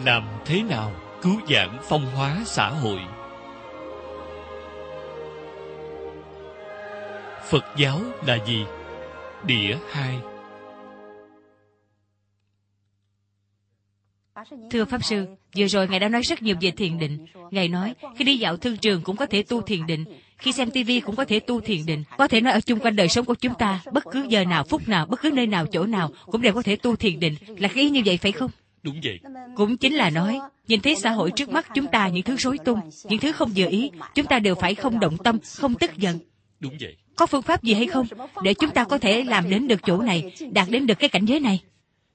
làm thế nào cứu vãn phong hóa xã hội. Phật giáo là gì? Đĩa 2. Thưa Pháp Sư, vừa rồi Ngài đã nói rất nhiều về thiền định. Ngài nói, khi đi dạo thương trường cũng có thể tu thiền định, khi xem tivi cũng có thể tu thiền định, có thể nói ở chung quanh đời sống của chúng ta, bất cứ giờ nào, phút nào, bất cứ nơi nào, chỗ nào, cũng đều có thể tu thiền định. Là cái ý như vậy phải không? Đúng vậy. Cũng chính là nói, nhìn thấy xã hội trước mắt chúng ta những thứ rối tung, những thứ không vừa ý, chúng ta đều phải không động tâm, không tức giận. Đúng vậy. Có phương pháp gì hay không, để chúng ta có thể làm đến được chỗ này, đạt đến được cái cảnh giới này?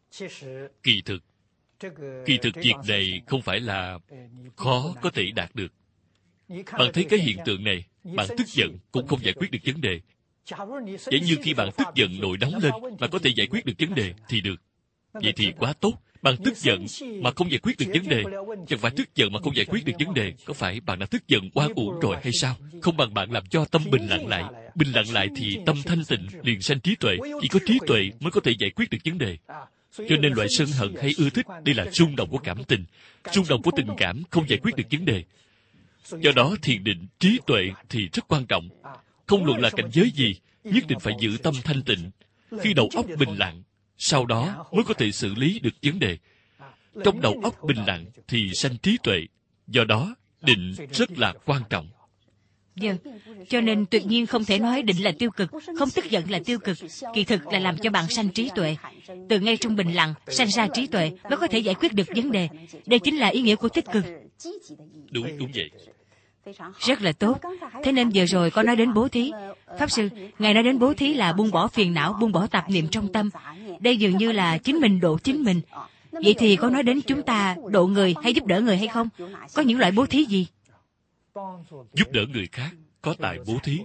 Kỳ thực việc này không phải là khó có thể đạt được. Bạn thấy cái hiện tượng này, bạn tức giận cũng không giải quyết được vấn đề. Vậy như khi bạn tức giận nổi nóng lên mà có thể giải quyết được vấn đề thì được. Vậy thì quá tốt. Bạn tức giận mà không giải quyết được vấn đề, chẳng phải tức giận mà không giải quyết được vấn đề, có phải bạn đã tức giận oan uổng rồi hay sao? Không bằng bạn làm cho tâm bình lặng lại. Bình lặng lại thì tâm thanh tịnh liền sanh trí tuệ. Chỉ có trí tuệ mới có thể giải quyết được vấn đề. Cho nên loại sân hận hay ưa thích, đây là xung động của cảm tình. Xung động của tình cảm không giải quyết được vấn đề. Do đó thiền định, trí tuệ thì rất quan trọng. Không luận là cảnh giới gì, nhất định phải giữ tâm thanh tịnh. Khi đầu óc bình lặng, sau đó mới có thể xử lý được vấn đề. Trong đầu óc bình lặng thì sanh trí tuệ. Do đó, định rất là quan trọng. Vâng, cho nên tuyệt nhiên không thể nói định là tiêu cực, không tức giận là tiêu cực. Kỳ thực là làm cho bạn sanh trí tuệ. Từ ngay trong bình lặng, sanh ra trí tuệ mới có thể giải quyết được vấn đề. Đây chính là ý nghĩa của tích cực. Đúng vậy. Rất là tốt. Thế nên vừa rồi có nói đến bố thí. Pháp Sư, Ngài nói đến bố thí là buông bỏ phiền não, buông bỏ tạp niệm trong tâm. Đây dường như là chính mình độ chính mình. Vậy thì có nói đến chúng ta độ người hay giúp đỡ người hay không? Có những loại bố thí gì? Giúp đỡ người khác, có tài bố thí,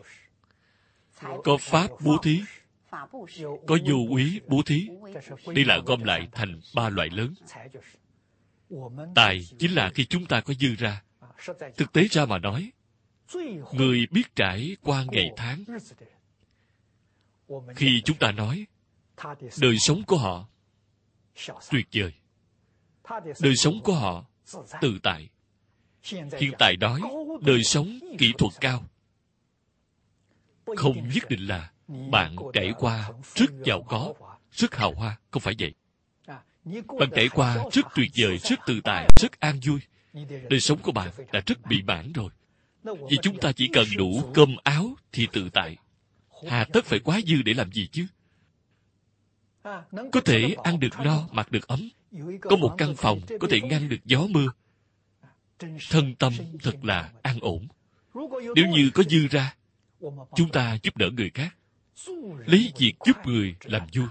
có pháp bố thí, có vô úy bố thí. Đây là gom lại thành 3 loại lớn. Tài chính là khi chúng ta có dư ra. Thực tế ra mà nói, người biết trải qua ngày tháng. Khi chúng ta nói, đời sống của họ tuyệt vời, đời sống của họ tự tại. Hiện tại nói, đời sống kỹ thuật cao. Không nhất định là bạn trải qua rất giàu có, rất hào hoa, không phải vậy. Bạn trải qua rất tuyệt vời, rất tự tại, rất an vui. Đời sống của bạn đã rất mỹ mãn rồi. Vì chúng ta chỉ cần đủ cơm áo thì tự tại. Hà tất phải quá dư để làm gì chứ? Có thể ăn được no, mặc được ấm. Có một căn phòng có thể ngăn được gió mưa. Thân tâm thật là an ổn. Nếu như có dư ra, chúng ta giúp đỡ người khác, lấy việc giúp người làm vui.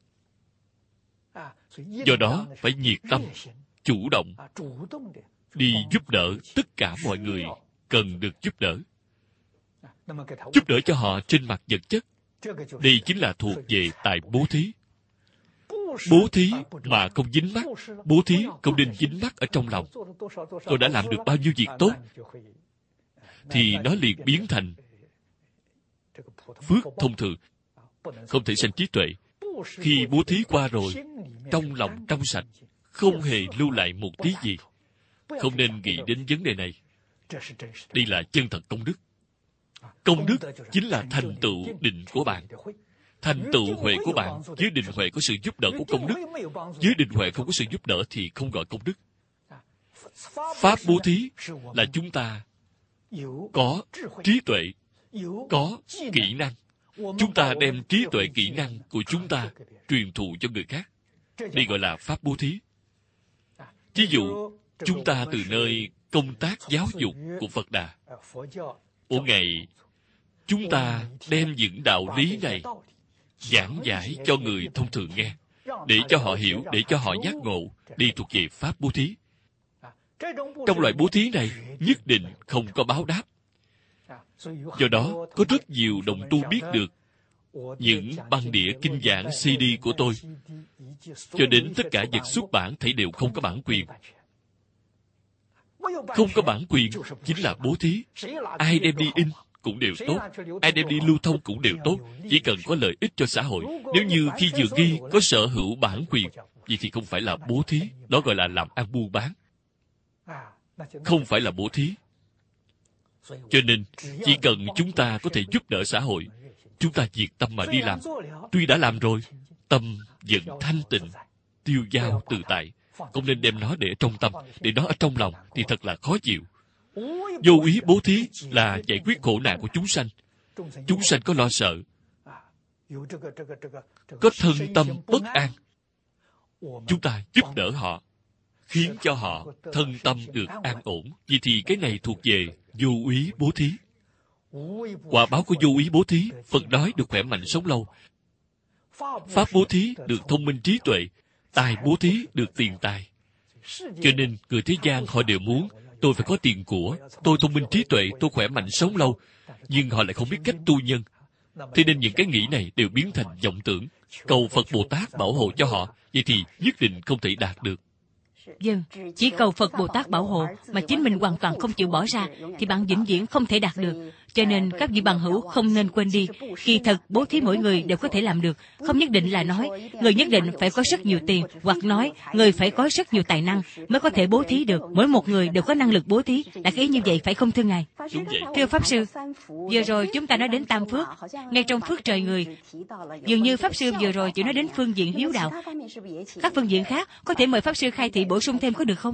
Do đó phải nhiệt tâm, chủ động đi giúp đỡ tất cả mọi người cần được giúp đỡ. Giúp đỡ cho họ trên mặt vật chất. Đây chính là thuộc về tài bố thí. Bố thí mà không dính mắc, bố thí không nên dính mắc ở trong lòng. Tôi đã làm được bao nhiêu việc tốt, thì nó liền biến thành phước thông thường, không thể sanh trí tuệ. Khi bố thí qua rồi, trong lòng trong sạch, không hề lưu lại một tí gì. Không nên nghĩ đến vấn đề này. Đây là chân thật công đức. Công đức chính là thành tựu định của bạn. Thành tựu huệ của bạn, với định huệ có sự giúp đỡ của công đức. Với định huệ không có sự giúp đỡ thì không gọi công đức. Pháp bố thí là chúng ta có trí tuệ, có kỹ năng. Chúng ta đem trí tuệ kỹ năng của chúng ta truyền thụ cho người khác. Đây gọi là pháp bố thí. Ví dụ, chúng ta từ nơi công tác giáo dục của Phật Đà, mỗi ngày chúng ta đem những đạo lý này giảng giải cho người thông thường nghe, để cho họ hiểu, để cho họ giác ngộ. Đi thuộc về pháp bố thí. Trong loại bố thí này nhất định không có báo đáp. Do đó có rất nhiều đồng tu biết được những băng đĩa kinh giảng CD của tôi, cho đến tất cả vật xuất bản thảy đều không có bản quyền. Không có bản quyền chính là bố thí. Ai đem đi in cũng đều tốt, ai đem đi lưu thông cũng đều tốt, chỉ cần có lợi ích cho xã hội. Nếu như khi vừa ghi có sở hữu bản quyền, vậy thì không phải là bố thí, đó gọi là làm ăn buôn bán, không phải là bố thí. Cho nên, chỉ cần chúng ta có thể giúp đỡ xã hội, chúng ta nhiệt tâm mà đi làm. Tuy đã làm rồi, tâm vẫn thanh tịnh, tiêu dao tự tại. Không nên đem nó để trong tâm, để nó ở trong lòng thì thật là khó chịu. Vô ý bố thí là giải quyết khổ nạn của chúng sanh. Chúng sanh có lo sợ, có thân tâm bất an. Chúng ta giúp đỡ họ, khiến cho họ thân tâm được an ổn. Vì thì cái này thuộc về vô ý bố thí. Quả báo của vô ý bố thí, Phật nói được khỏe mạnh sống lâu. Pháp bố thí được thông minh trí tuệ, tài bố thí được tiền tài. Cho nên người thế gian họ đều muốn tôi phải có tiền của, tôi thông minh trí tuệ, tôi khỏe mạnh sống lâu, nhưng họ lại không biết cách tu nhân. Thế nên những cái nghĩ này đều biến thành vọng tưởng. Cầu Phật Bồ Tát bảo hộ cho họ, vậy thì nhất định không thể đạt được. Vâng, chỉ cầu Phật Bồ Tát bảo hộ mà chính mình hoàn toàn không chịu bỏ ra thì bạn vĩnh viễn không thể đạt được. Cho nên các vị bằng hữu không nên quên đi, kỳ thật bố thí mỗi người đều có thể làm được. Không nhất định là nói người nhất định phải có rất nhiều tiền, hoặc nói người phải có rất nhiều tài năng mới có thể bố thí được. Mỗi một người đều có năng lực bố thí. Đã ý như vậy phải không thưa Ngài? Đúng vậy. Thưa Pháp Sư, vừa rồi chúng ta nói đến tam phước, ngay trong phước trời người. Dường như Pháp Sư vừa rồi chỉ nói đến phương diện hiếu đạo. Các phương diện khác có thể mời Pháp Sư khai thị bổ sung thêm có được không?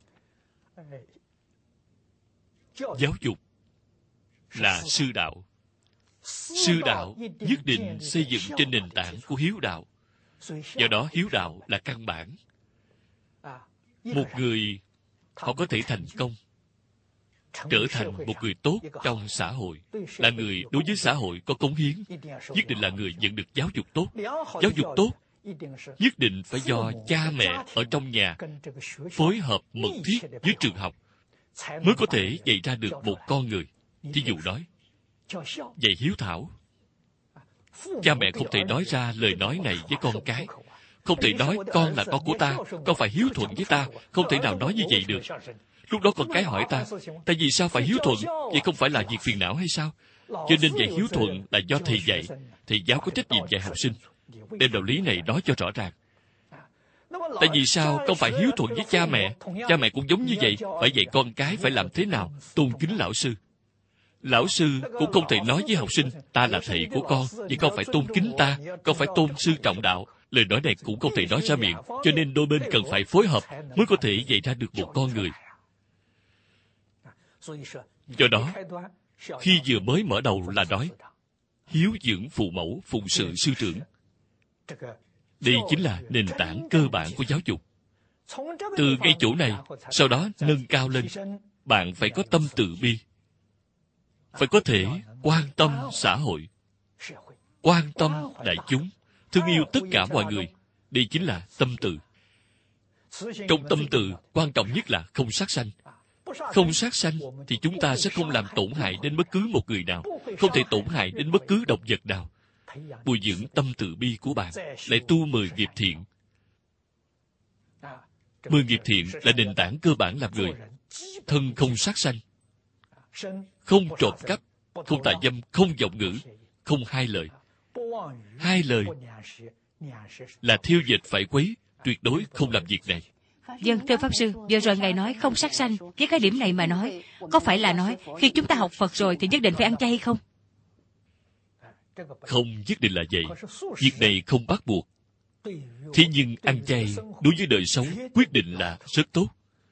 Giáo dục là sư đạo. Sư đạo nhất định xây dựng trên nền tảng của hiếu đạo. Do đó hiếu đạo là căn bản. Một người họ có thể thành công, trở thành một người tốt trong xã hội, là người đối với xã hội có cống hiến, nhất định là người nhận được giáo dục tốt. Giáo dục tốt nhất định phải do cha mẹ ở trong nhà phối hợp mật thiết với trường học mới có thể dạy ra được một con người. Thí dụ nói, dạy hiếu thảo. Cha mẹ không thể nói ra lời nói này với con cái. Không thể nói con là con của ta, con phải hiếu thuận với ta. Không thể nào nói như vậy được. Lúc đó con cái hỏi ta, tại vì sao phải hiếu thuận? Vậy không phải là việc phiền não hay sao? Cho nên dạy hiếu thuận là do thầy dạy. Thầy giáo có trách nhiệm dạy học sinh. Đem đạo lý này nói cho rõ ràng. Tại vì sao con phải hiếu thuận với cha mẹ? Cha mẹ cũng giống như vậy, phải dạy con cái phải làm thế nào, tôn kính lão sư. Lão sư cũng không thể nói với học sinh, ta là thầy của con, vậy con phải tôn kính ta, con phải tôn sư trọng đạo. Lời nói này cũng không thể nói ra miệng, cho nên đôi bên cần phải phối hợp mới có thể dạy ra được một con người. Do đó, khi vừa mới mở đầu là nói, hiếu dưỡng phụ mẫu, phụng sự sư trưởng. Đây chính là nền tảng cơ bản của giáo dục. Từ ngay chỗ này, sau đó nâng cao lên, bạn phải có tâm từ bi. Phải có thể quan tâm xã hội, quan tâm đại chúng, thương yêu tất cả mọi người. Đây chính là tâm từ. Trong tâm từ, quan trọng nhất là không sát sanh. Không sát sanh thì chúng ta sẽ không làm tổn hại đến bất cứ một người nào, không thể tổn hại đến bất cứ động vật nào. Bồi dưỡng tâm từ bi của bạn, lại tu 10 nghiệp thiện. 10 nghiệp thiện là nền tảng cơ bản làm người. Thân không sát sanh, không trộm cắp, không tà dâm, không vọng ngữ, không hai lời. Hai lời là thiêu dịch phải quấy, tuyệt đối không làm việc này. Vâng, thưa Pháp Sư, vừa rồi Ngài nói không sát sanh. Với cái điểm này mà nói, có phải là nói khi chúng ta học Phật rồi thì nhất định phải ăn chay hay không? Không nhất định là vậy. Việc này không bắt buộc. Thế nhưng ăn chay đối với đời sống quyết định là rất tốt.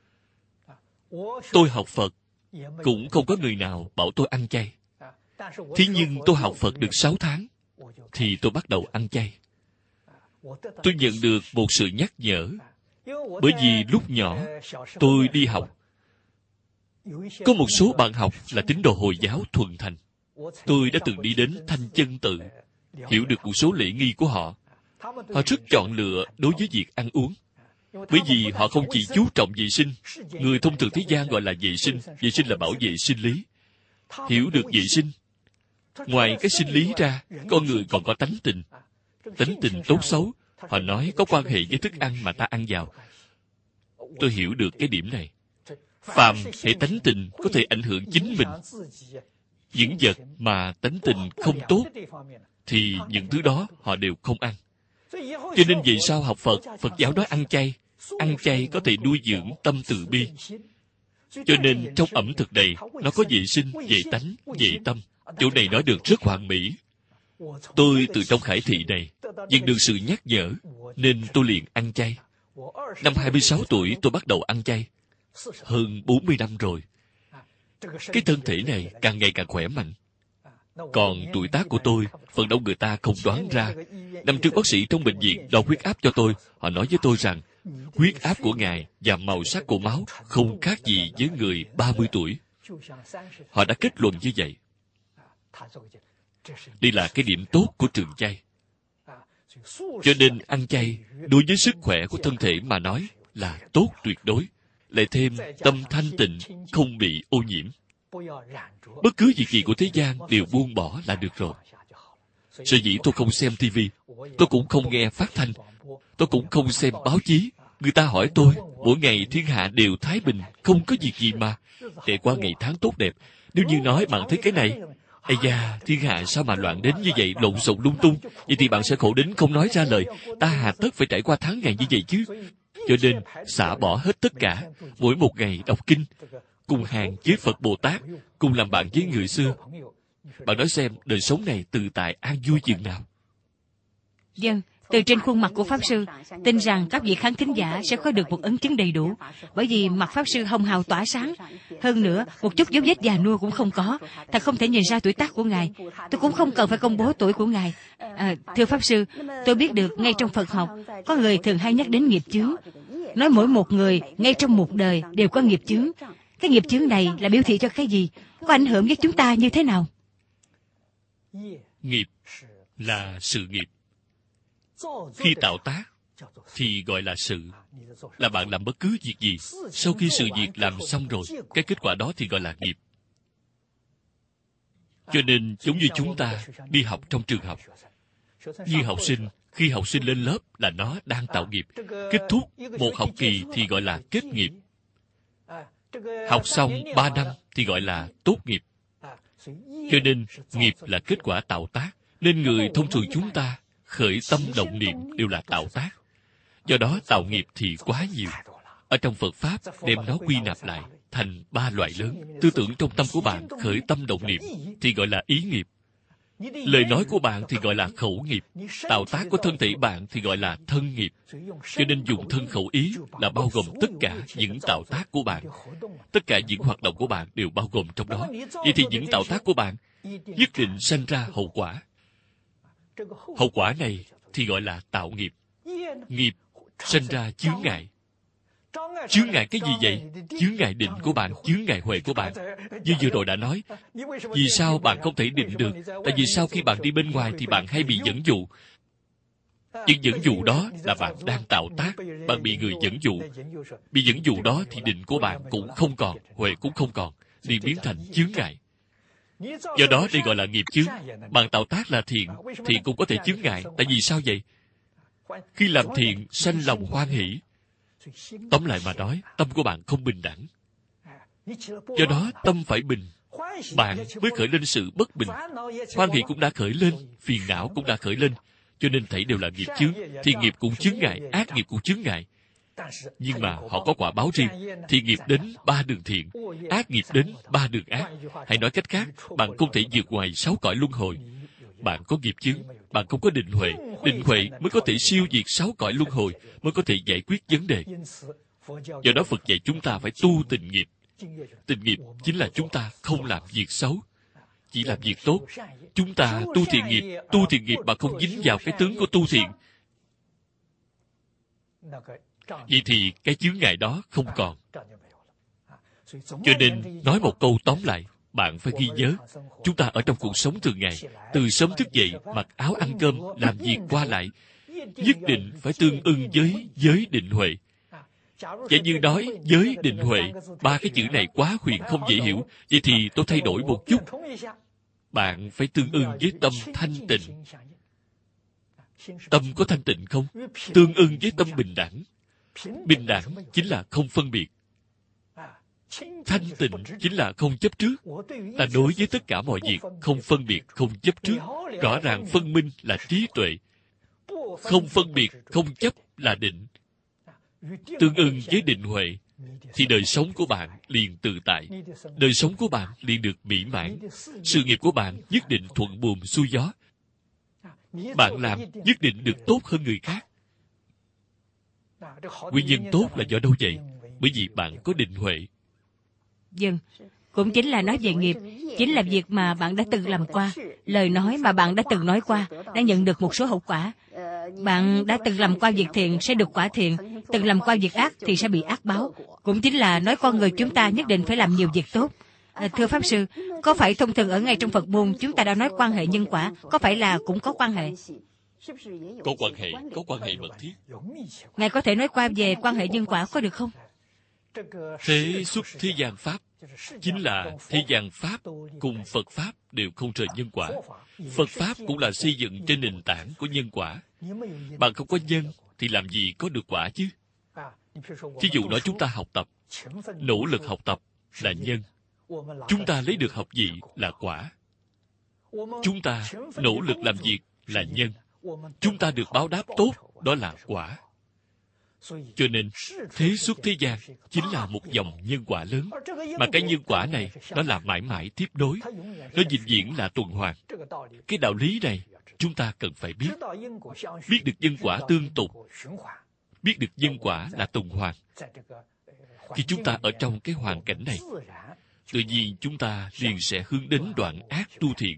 Tôi học Phật, cũng không có người nào bảo tôi ăn chay. Thế nhưng tôi học Phật được 6 tháng, thì tôi bắt đầu ăn chay. Tôi nhận được một sự nhắc nhở. Bởi vì lúc nhỏ, tôi đi học. Có một số bạn học là tín đồ Hồi giáo thuần thành. Tôi đã từng đi đến Thanh Chân Tự, hiểu được một số lễ nghi của họ. Họ rất chọn lựa đối với việc ăn uống. Bởi vì họ không chỉ chú trọng vệ sinh. Người thông thường thế gian gọi là vệ sinh. Vệ sinh là bảo vệ sinh lý. Hiểu được vệ sinh. Ngoài cái sinh lý ra, con người còn có tánh tình. Tánh tình tốt xấu, họ nói có quan hệ với thức ăn mà ta ăn vào. Tôi hiểu được cái điểm này. Phàm hệ tánh tình có thể ảnh hưởng chính mình. Những vật mà tánh tình không tốt, thì những thứ đó họ đều không ăn. Cho nên vì sao học Phật, Phật giáo nói ăn chay có thể nuôi dưỡng tâm từ bi. Cho nên trong ẩm thực này, nó có vệ sinh, vệ tánh, vệ tâm. Chỗ này nói được rất hoàn mỹ. Tôi từ trong khải thị này nhận được sự nhắc nhở, nên tôi liền ăn chay. Năm 26 tuổi tôi bắt đầu ăn chay. Hơn 40 năm rồi. Cái thân thể này càng ngày càng khỏe mạnh. Còn tuổi tác của tôi, phần đông người ta không đoán ra. Năm trước bác sĩ trong bệnh viện đo huyết áp cho tôi. Họ nói với tôi rằng, huyết áp của ngài và màu sắc của máu không khác gì với người 30 tuổi. Họ đã kết luận như vậy. Đây là cái điểm tốt của trường chay. Cho nên ăn chay, đối với sức khỏe của thân thể mà nói là tốt tuyệt đối. Lại thêm tâm thanh tịnh, không bị ô nhiễm. Bất cứ việc gì của thế gian đều buông bỏ là được rồi. Sở dĩ tôi không xem TV, tôi cũng không nghe phát thanh, tôi cũng không xem báo chí. Người ta hỏi tôi, mỗi ngày thiên hạ đều thái bình, không có việc gì mà. Để qua ngày tháng tốt đẹp. Nếu như nói bạn thấy cái này, ây da, thiên hạ sao mà loạn đến như vậy, lộn xộn lung tung, vậy thì bạn sẽ khổ đến không nói ra lời. Ta hà tất phải trải qua tháng ngày như vậy chứ. Cho nên, xả bỏ hết tất cả, mỗi một ngày đọc kinh, cùng hàng với Phật Bồ Tát, cùng làm bạn với người xưa. Bạn nói xem, đời sống này tự tại an vui chừng nào? Vâng, từ trên khuôn mặt của Pháp Sư, tin rằng các vị khán thính giả sẽ có được một ấn chứng đầy đủ, bởi vì mặt Pháp Sư hồng hào tỏa sáng. Hơn nữa, một chút dấu vết già nua cũng không có, thật không thể nhìn ra tuổi tác của Ngài. Tôi cũng không cần phải công bố tuổi của Ngài. Thưa Pháp Sư, tôi biết được ngay trong Phật học, có người thường hay nhắc đến nghiệp chướng. Nói mỗi một người, ngay trong một đời, đều có nghiệp chướng. Cái nghiệp chướng này là biểu thị cho cái gì? Có ảnh hưởng với chúng ta như thế nào? Nghiệp là sự nghiệp. Khi tạo tác thì gọi là sự. Là bạn làm bất cứ việc gì, sau khi sự việc làm xong rồi, cái kết quả đó thì gọi là nghiệp. Cho nên giống như chúng ta đi học trong trường học, như học sinh, khi học sinh lên lớp là nó đang tạo nghiệp. Kết thúc một học kỳ thì gọi là kết nghiệp. Học xong 3 năm thì gọi là tốt nghiệp. Cho nên nghiệp là kết quả tạo tác. Nên người thông thường chúng ta khởi tâm động niệm đều là tạo tác. Do đó tạo nghiệp thì quá nhiều. Ở trong Phật Pháp đem nó quy nạp lại thành 3 loại lớn. Tư tưởng trong tâm của bạn khởi tâm động niệm thì gọi là ý nghiệp. Lời nói của bạn thì gọi là khẩu nghiệp. Tạo tác của thân thể bạn thì gọi là thân nghiệp. Cho nên dùng thân khẩu ý là bao gồm tất cả những tạo tác của bạn. Tất cả những hoạt động của bạn đều bao gồm trong đó. Vậy thì những tạo tác của bạn nhất định sanh ra hậu quả. Hậu quả này thì gọi là tạo nghiệp. Nghiệp sanh ra chướng ngại. Chướng ngại cái gì vậy? Chướng ngại định của bạn, chướng ngại huệ của bạn. Như vừa rồi đã nói, vì sao bạn không thể định được? Tại vì sau khi bạn đi bên ngoài thì bạn hay bị dẫn dụ. Nhưng dẫn dụ đó là bạn đang tạo tác, bạn bị người dẫn dụ. Bị dẫn dụ đó thì định của bạn cũng không còn, huệ cũng không còn, liền biến thành chướng ngại. Do đó đây gọi là nghiệp chướng. Bạn tạo tác là thiện, thiện cũng có thể chướng ngại. Tại vì sao vậy? Khi làm thiện, sanh lòng hoan hỷ. Tóm lại mà nói, tâm của bạn không bình đẳng. Do đó, tâm phải bình, bạn mới khởi lên sự bất bình. Hoan hỷ cũng đã khởi lên, phiền não cũng đã khởi lên. Cho nên thảy đều là nghiệp chướng. Thiện nghiệp cũng chướng ngại, ác nghiệp cũng chướng ngại. Nhưng mà họ có quả báo riêng. Thiện nghiệp đến 3 đường thiện, ác nghiệp đến 3 đường ác. Hay nói cách khác, bạn không thể vượt ngoài 6 cõi luân hồi. Bạn có nghiệp chướng, bạn không có định huệ. Định huệ mới có thể siêu diệt 6 cõi luân hồi, mới có thể giải quyết vấn đề. Do đó Phật dạy chúng ta phải tu tịnh nghiệp. Tịnh nghiệp chính là chúng ta không làm việc xấu, chỉ làm việc tốt. Chúng ta tu thiện nghiệp mà không dính vào cái tướng của tu thiện. Vậy thì cái chướng ngại đó không còn. Cho nên nói một câu tóm lại, bạn phải ghi nhớ, chúng ta ở trong cuộc sống thường ngày, từ sớm thức dậy, mặc áo ăn cơm, làm việc qua lại, nhất định phải tương ưng với giới định huệ. Giả như nói giới định huệ, 3 cái chữ này quá huyền không dễ hiểu, vậy thì tôi thay đổi một chút. Bạn phải tương ưng với tâm thanh tịnh. Tâm có thanh tịnh không? Tương ưng với tâm bình đẳng. Bình đẳng chính là không phân biệt. Thanh tịnh chính là không chấp trước. Ta đối với tất cả mọi việc không phân biệt, không chấp trước. Rõ ràng phân minh là trí tuệ. Không phân biệt, không chấp là định. Tương ưng với định huệ, thì đời sống của bạn liền tự tại. Đời sống của bạn liền được mỹ mãn. Sự nghiệp của bạn nhất định thuận buồm xuôi gió. Bạn làm nhất định được tốt hơn người khác. Nguyên nhân tốt là do đâu vậy? Bởi vì bạn có định huệ. Vâng, cũng chính là nói về nghiệp, chính là việc mà bạn đã từng làm qua, lời nói mà bạn đã từng nói qua, đã nhận được một số hậu quả. Bạn đã từng làm qua việc thiện sẽ được quả thiện, từng làm qua việc ác thì sẽ bị ác báo. Cũng chính là nói con người chúng ta nhất định phải làm nhiều việc tốt. Thưa Pháp Sư, có phải thông thường ở ngay trong Phật môn chúng ta đã nói quan hệ nhân quả, có phải là cũng có quan hệ? Có quan hệ mật thiết. Ngài có thể nói qua về quan hệ nhân quả có được không? Thế xuất thế gian Pháp chính là thế gian Pháp cùng Phật Pháp đều không rời nhân quả. Phật Pháp cũng là xây dựng trên nền tảng của nhân quả. Bạn không có nhân thì làm gì có được quả chứ? Thí dụ nói chúng ta học tập, nỗ lực học tập là nhân. Chúng ta lấy được học vị là quả. Chúng ta nỗ lực làm việc là nhân. Chúng ta được báo đáp tốt, đó là quả. Cho nên, thế xuất thế gian chính là một dòng nhân quả lớn. Mà cái nhân quả này, nó là mãi mãi tiếp nối. Nó vĩnh viễn là tuần hoàn. Cái đạo lý này, chúng ta cần phải biết. Biết được nhân quả tương tục. Biết được nhân quả là tuần hoàn. Khi chúng ta ở trong cái hoàn cảnh này, tự nhiên chúng ta liền sẽ hướng đến đoạn ác tu thiện.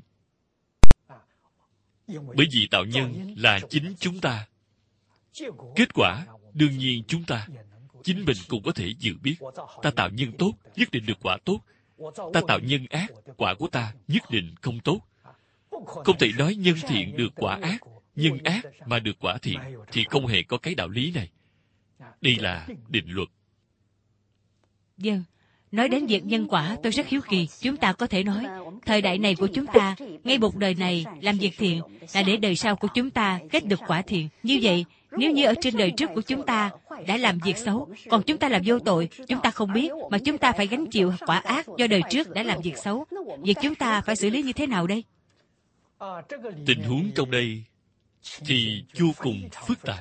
Bởi vì tạo nhân là chính chúng ta. Kết quả, đương nhiên chúng ta, chính mình cũng có thể dự biết. Ta tạo nhân tốt, nhất định được quả tốt. Ta tạo nhân ác, quả của ta nhất định không tốt. Không thể nói nhân thiện được quả ác, nhân ác mà được quả thiện, thì không hề có cái đạo lý này. Đây là định luật. Vâng, nói đến việc nhân quả tôi rất hiếu kỳ. Chúng ta có thể nói, thời đại này của chúng ta, ngay một đời này làm việc thiện là để đời sau của chúng ta kết được quả thiện. Như vậy, nếu như ở trên đời trước của chúng ta đã làm việc xấu, còn chúng ta làm vô tội, chúng ta không biết, mà chúng ta phải gánh chịu quả ác do đời trước đã làm việc xấu. Việc chúng ta phải xử lý như thế nào đây? Tình huống trong đây thì vô cùng phức tạp.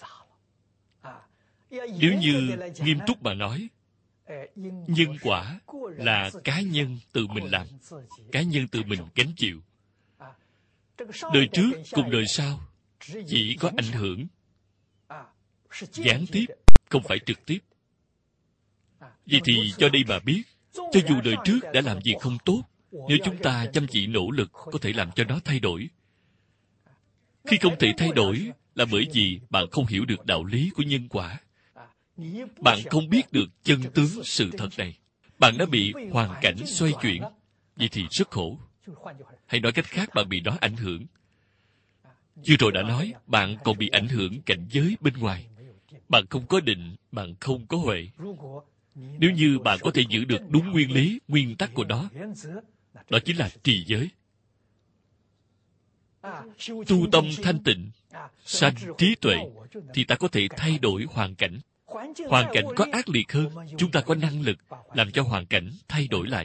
Nếu như nghiêm túc mà nói, nhân quả là cá nhân tự mình làm, cá nhân tự mình gánh chịu. Đời trước cùng đời sau chỉ có ảnh hưởng gián tiếp, không phải trực tiếp. Vậy thì cho đây mà biết, cho dù đời trước đã làm việc không tốt, nếu chúng ta chăm chỉ nỗ lực có thể làm cho nó thay đổi. Khi không thể thay đổi là bởi vì bạn không hiểu được đạo lý của nhân quả. Bạn không biết được chân tướng sự thật này. Bạn đã bị hoàn cảnh xoay chuyển. Vậy thì rất khổ. Hay nói cách khác, bạn bị nó ảnh hưởng. Vừa rồi đã nói, bạn còn bị ảnh hưởng cảnh giới bên ngoài. Bạn không có định, bạn không có huệ. Nếu như bạn có thể giữ được đúng nguyên lý, nguyên tắc của nó, đó chính là trì giới. Tu tâm thanh tịnh, sanh trí tuệ, thì ta có thể thay đổi hoàn cảnh. Hoàn cảnh có ác liệt hơn, chúng ta có năng lực làm cho hoàn cảnh thay đổi lại.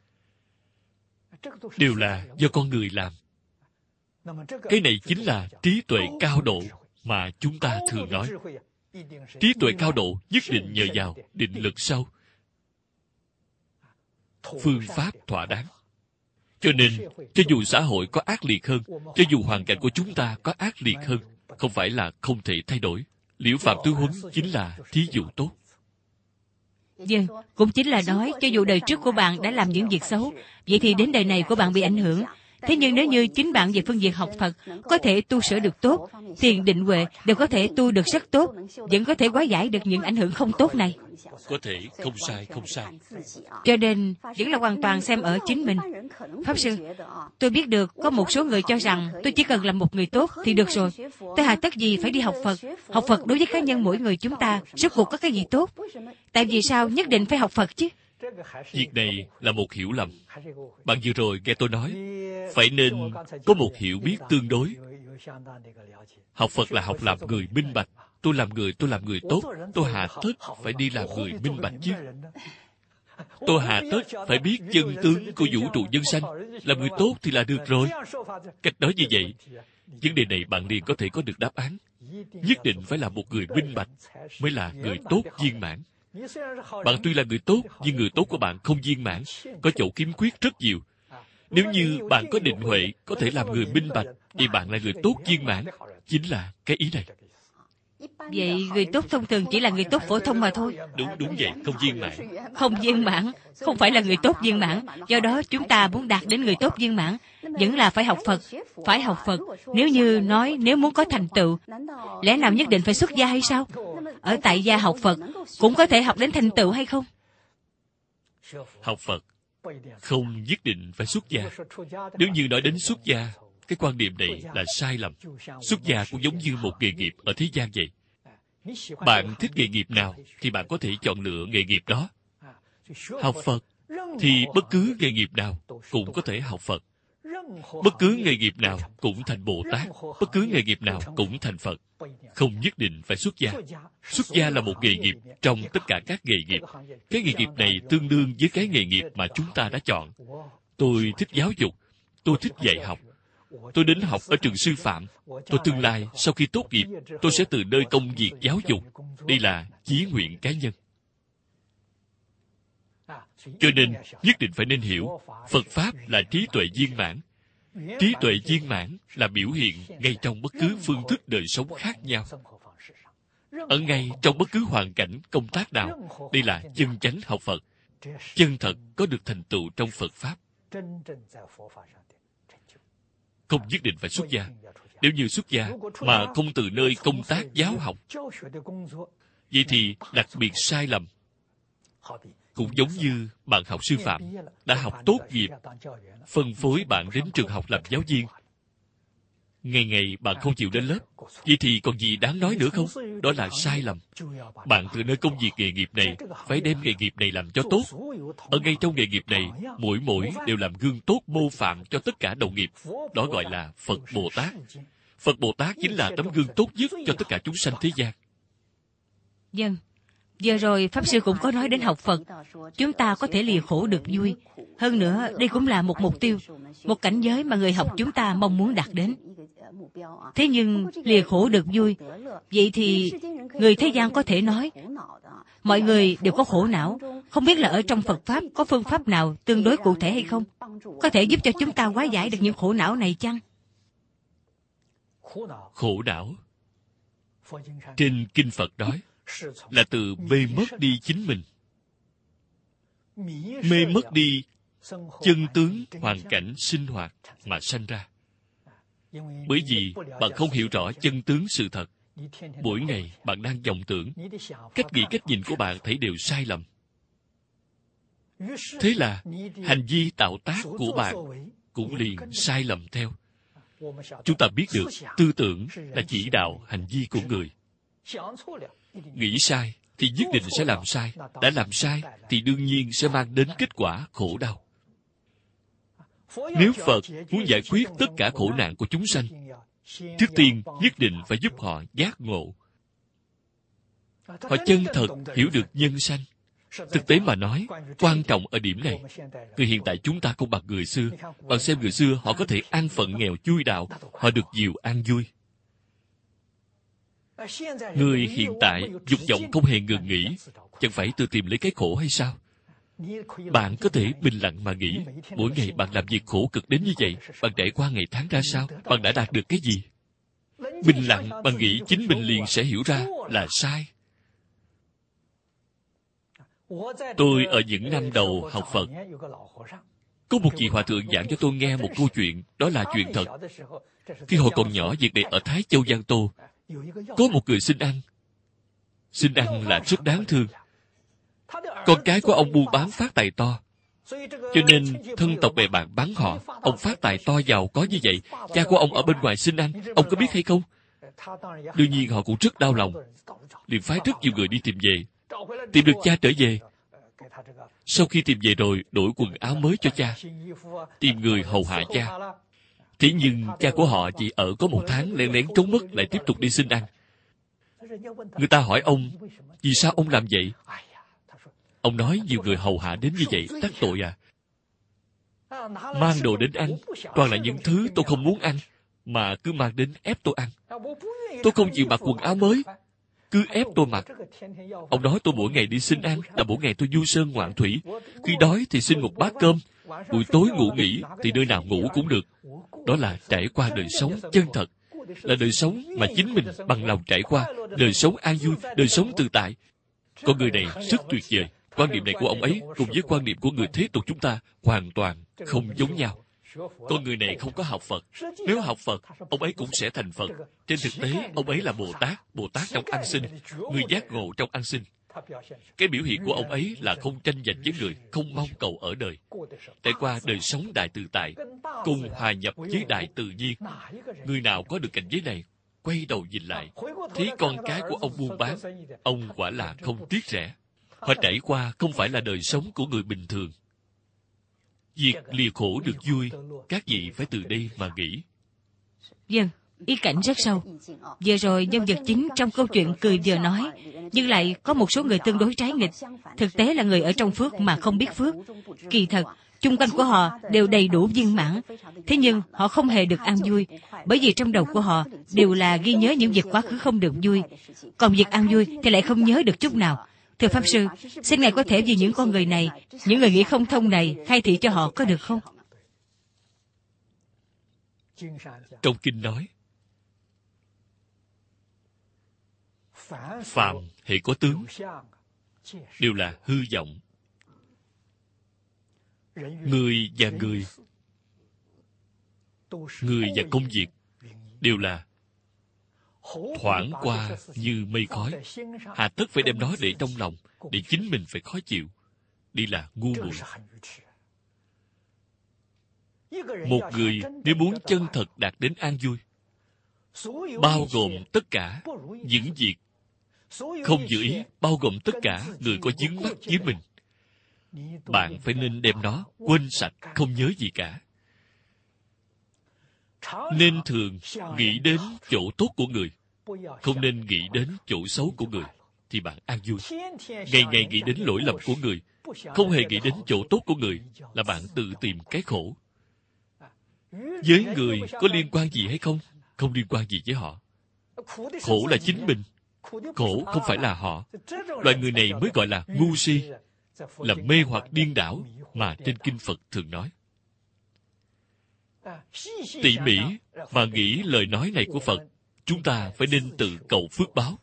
Đều là do con người làm. Cái này chính là trí tuệ cao độ mà chúng ta thường nói. Trí tuệ cao độ nhất định nhờ vào định lực sâu, phương pháp thỏa đáng. Cho nên, cho dù xã hội có ác liệt hơn, cho dù hoàn cảnh của chúng ta có ác liệt hơn, không phải là không thể thay đổi. Liễu Phạm Tư Huấn chính là thí dụ tốt. Vâng, cũng chính là nói, cho dù đời trước của bạn đã làm những việc xấu, vậy thì đến đời này của bạn bị ảnh hưởng. Thế nhưng nếu như chính bạn về phương diện học Phật có thể tu sửa được tốt, thiền định huệ đều có thể tu được rất tốt, vẫn có thể hóa giải được những ảnh hưởng không tốt này. Có thể, không sai, không sai. Cho nên, vẫn là hoàn toàn xem ở chính mình. Pháp Sư, tôi biết được có một số người cho rằng tôi chỉ cần làm một người tốt thì được rồi. Tôi hà tất gì phải đi học Phật. Học Phật đối với cá nhân mỗi người chúng ta, rốt cuộc có cái gì tốt? Tại vì sao nhất định phải học Phật chứ? Việc này là một hiểu lầm. Bạn vừa rồi nghe tôi nói, phải nên có một hiểu biết tương đối. Học Phật là học làm người minh bạch. Tôi làm người tốt. Tôi hà tất phải đi làm người minh bạch chứ. Tôi hà tất phải biết chân tướng của vũ trụ nhân sanh. Làm người tốt thì là được rồi. Cách nói như vậy, vấn đề này bạn liền có thể có được đáp án. Nhất định phải là một người minh bạch mới là người tốt viên mãn. Bạn tuy là người tốt, nhưng người tốt của bạn không viên mãn, có chỗ khiếm khuyết rất nhiều. Nếu như bạn có định huệ, có thể làm người minh bạch, thì bạn là người tốt viên mãn. Chính là cái ý này. Vậy người tốt thông thường chỉ là người tốt phổ thông mà thôi. Đúng vậy, không viên mãn. Không viên mãn, không phải là người tốt viên mãn. Do đó chúng ta muốn đạt đến người tốt viên mãn, vẫn là phải học Phật. Phải học Phật. Nếu như nói nếu muốn có thành tựu, lẽ nào nhất định phải xuất gia hay sao? Ở tại gia học Phật cũng có thể học đến thành tựu hay không? Học Phật không nhất định phải xuất gia. Nếu như nói đến xuất gia, cái quan niệm này là sai lầm. Xuất gia cũng giống như một nghề nghiệp ở thế gian vậy. Bạn thích nghề nghiệp nào thì bạn có thể chọn lựa nghề nghiệp đó. Học Phật thì bất cứ nghề nghiệp nào cũng có thể học Phật. Bất cứ nghề nghiệp nào cũng thành Bồ Tát. Bất cứ nghề nghiệp nào cũng thành Phật. Không nhất định phải xuất gia. Xuất gia là một nghề nghiệp trong tất cả các nghề nghiệp. Cái nghề nghiệp này tương đương với cái nghề nghiệp mà chúng ta đã chọn. Tôi thích giáo dục. Tôi thích dạy học. Tôi đến học ở trường sư phạm. Tôi tương lai sau khi tốt nghiệp, tôi sẽ từ nơi công việc giáo dục. Đây là chí nguyện cá nhân. Cho nên, nhất định phải nên hiểu, Phật Pháp là trí tuệ viên mãn. Trí tuệ viên mãn là biểu hiện ngay trong bất cứ phương thức đời sống khác nhau. Ở ngay trong bất cứ hoàn cảnh công tác nào, đây là chân chánh học Phật. Chân thật có được thành tựu trong Phật Pháp. Không nhất định phải xuất gia. Nếu như xuất gia mà không từ nơi công tác giáo học, vậy thì đặc biệt sai lầm. Cũng giống như bạn học sư phạm, đã học tốt nghiệp, phân phối bạn đến trường học làm giáo viên. Ngày ngày bạn không chịu đến lớp, vậy thì còn gì đáng nói nữa không? Đó là sai lầm. Bạn từ nơi công việc nghề nghiệp này, phải đem nghề nghiệp này làm cho tốt. Ở ngay trong nghề nghiệp này, mỗi đều làm gương tốt mô phạm cho tất cả đồng nghiệp. Đó gọi là Phật Bồ Tát. Phật Bồ Tát chính là tấm gương tốt nhất cho tất cả chúng sanh thế gian. Vâng. Giờ rồi Pháp Sư cũng có nói đến học Phật. Chúng ta có thể lìa khổ được vui. Hơn nữa, đây cũng là một mục tiêu, một cảnh giới mà người học chúng ta mong muốn đạt đến. Thế nhưng, lìa khổ được vui, vậy thì người thế gian có thể nói, mọi người đều có khổ não, không biết là ở trong Phật Pháp có phương pháp nào tương đối cụ thể hay không? Có thể giúp cho chúng ta hóa giải được những khổ não này chăng? Khổ não trên Kinh Phật nói là từ mê mất đi chính mình, mê mất đi chân tướng hoàn cảnh sinh hoạt mà sanh ra. Bởi vì bạn không hiểu rõ chân tướng sự thật, mỗi ngày bạn đang vọng tưởng, cách nghĩ cách nhìn của bạn thấy đều sai lầm. Thế là hành vi tạo tác của bạn cũng liền sai lầm theo. Chúng ta biết được tư tưởng là chỉ đạo hành vi của người. Nghĩ sai thì nhất định sẽ làm sai. Đã làm sai thì đương nhiên sẽ mang đến kết quả khổ đau. Nếu Phật muốn giải quyết tất cả khổ nạn của chúng sanh, trước tiên nhất định phải giúp họ giác ngộ. Họ chân thật hiểu được nhân sanh. Thực tế mà nói, quan trọng ở điểm này. Người hiện tại chúng ta không bằng người xưa. Bạn xem người xưa, họ có thể an phận nghèo chui đạo, họ được nhiều an vui. Người hiện tại dục vọng không hề ngừng nghỉ, chẳng phải tự tìm lấy cái khổ hay sao? Bạn có thể bình lặng mà nghĩ, mỗi ngày bạn làm việc khổ cực đến như vậy, bạn trải qua ngày tháng ra sao? Bạn đã đạt được cái gì? Bình lặng bạn nghĩ chính mình liền sẽ hiểu ra là sai. Tôi ở những năm đầu học Phật, có một vị hòa thượng giảng cho tôi nghe một câu chuyện, đó là chuyện thật. Khi hồi còn nhỏ, việc này ở Thái Châu Giang Tô, có một người xin ăn. Xin ăn là rất đáng thương. Con cái của ông buôn bán phát tài to, cho nên thân tộc bè bạn bắn họ. Ông phát tài to giàu có như vậy, cha của ông ở bên ngoài xin ăn, ông có biết hay không? Đương nhiên họ cũng rất đau lòng, liền phái rất nhiều người đi tìm về. Tìm được cha trở về. Sau khi tìm về rồi, đổi quần áo mới cho cha, tìm người hầu hạ cha. Thế nhưng cha của họ chỉ ở có 1 tháng, lén lén trốn mất, lại tiếp tục đi xin ăn. Người ta hỏi ông, vì sao ông làm vậy? Ông nói, nhiều người hầu hạ đến như vậy, đắc tội à. Mang đồ đến ăn, toàn là những thứ tôi không muốn ăn. mà cứ mang đến ép tôi ăn. Tôi không chịu mặc quần áo mới, cứ ép tôi mặc. Ông nói tôi mỗi ngày đi xin ăn là mỗi ngày tôi du sơn ngoạn thủy. Khi đói thì xin một bát cơm, buổi tối ngủ nghỉ thì nơi nào ngủ cũng được. Đó là trải qua đời sống chân thật, là đời sống mà chính mình bằng lòng trải qua, đời sống an vui, đời sống tự tại. Con người này rất tuyệt vời. Quan niệm này của ông ấy cùng với quan niệm của người thế tục chúng ta hoàn toàn không giống nhau. Con người này không có học Phật. Nếu học Phật, ông ấy cũng sẽ thành Phật. Trên thực tế, ông ấy là Bồ Tát trong ăn sinh, người giác ngộ trong ăn sinh. Cái biểu hiện của ông ấy là không tranh giành với người, không mong cầu ở đời. Trải qua đời sống đại tự tại, cùng hòa nhập với đại tự nhiên. Người nào có được cảnh giới này, quay đầu nhìn lại, thấy con cái của ông buôn bán, ông quả là không tiếc rẻ. Họ trải qua không phải là đời sống của người bình thường. Việc lìa khổ được vui, các vị phải từ đây mà nghĩ. Vâng, ý cảnh rất sâu. Vừa rồi nhân vật chính trong câu chuyện cười vừa nói, nhưng lại có một số người tương đối trái nghịch. Thực tế là người ở trong phước mà không biết phước. Kỳ thật, chung quanh của họ đều đầy đủ viên mãn. Thế nhưng họ không hề được an vui, bởi vì trong đầu của họ đều là ghi nhớ những việc quá khứ không được vui. Còn việc an vui thì lại không nhớ được chút nào. Thưa Pháp Sư, xin Ngài có thể vì những con người này, những người nghĩ không thông này, khai thị cho họ có được không? Trong kinh nói, phàm hệ có tướng, đều là hư vọng. Người và người và công việc đều là thoảng qua như mây khói. Hà tất phải đem nó để trong lòng, để chính mình phải khó chịu. Đây là ngu muội. Một người nếu muốn chân thật đạt đến an vui, bao gồm tất cả những việc không giữ ý, bao gồm tất cả người có vướng mắc với mình, bạn phải nên đem nó quên sạch, không nhớ gì cả. Nên thường nghĩ đến chỗ tốt của người, không nên nghĩ đến chỗ xấu của người, thì bạn an vui. Ngày ngày nghĩ đến lỗi lầm của người, không hề nghĩ đến chỗ tốt của người, là bạn tự tìm cái khổ. Với người có liên quan gì hay không? Không liên quan gì với họ. Khổ là chính mình, khổ không phải là họ. Loại người này mới gọi là ngu si, là mê hoặc điên đảo mà trên kinh Phật thường nói. Tỉ mỉ mà nghĩ lời nói này của Phật, chúng ta phải nên tự cầu phước báo.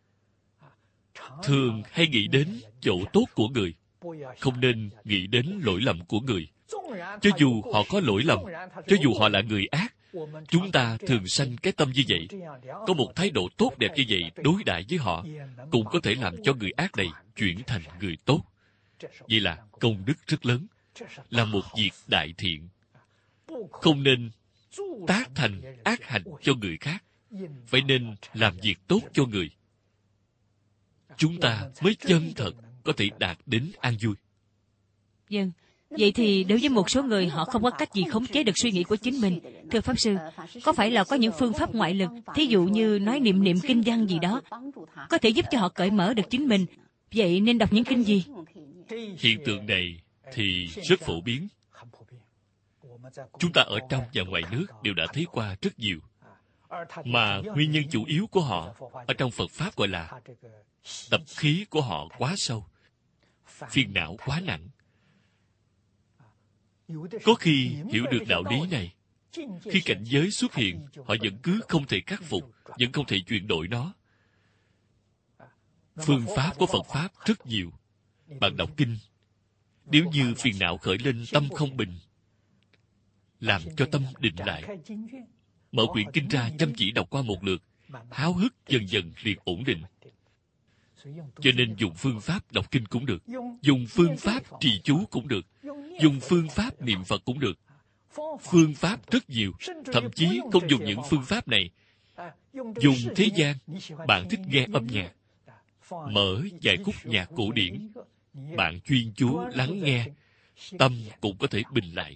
Thường hay nghĩ đến chỗ tốt của người, không nên nghĩ đến lỗi lầm của người. Cho dù họ có lỗi lầm, cho dù họ là người ác, chúng ta thường sanh cái tâm như vậy, có một thái độ tốt đẹp như vậy đối đãi với họ, cũng có thể làm cho người ác này chuyển thành người tốt. Vậy là công đức rất lớn, là một việc đại thiện. Không nên tác thành ác hành cho người khác, phải nên làm việc tốt cho người. Chúng ta mới chân thật có thể đạt đến an vui. Vâng. Vậy thì đối với một số người, họ không có cách gì khống chế được suy nghĩ của chính mình. Thưa Pháp Sư, có phải là có những phương pháp ngoại lực, thí dụ như nói niệm kinh văn gì đó, có thể giúp cho họ cởi mở được chính mình? Vậy nên đọc những kinh gì? Hiện tượng này thì rất phổ biến. Chúng ta ở trong và ngoài nước đều đã thấy qua rất nhiều. Mà nguyên nhân chủ yếu của họ, ở trong Phật Pháp gọi là tập khí của họ quá sâu, phiền não quá nặng. Có khi hiểu được đạo lý này, khi cảnh giới xuất hiện, họ vẫn cứ không thể khắc phục, vẫn không thể chuyển đổi nó. Phương pháp của Phật Pháp rất nhiều. Bạn đọc kinh, nếu như phiền não khởi lên tâm không bình, làm cho tâm định lại. Mở quyển kinh ra chăm chỉ đọc qua một lượt, háo hức dần dần liền ổn định. Cho nên dùng phương pháp đọc kinh cũng được, dùng phương pháp trì chú cũng được, dùng phương pháp niệm Phật cũng được. Phương pháp rất nhiều, thậm chí không dùng những phương pháp này. Dùng thế gian, bạn thích nghe âm nhạc, mở vài khúc nhạc cổ điển, bạn chuyên chú lắng nghe, tâm cũng có thể bình lại.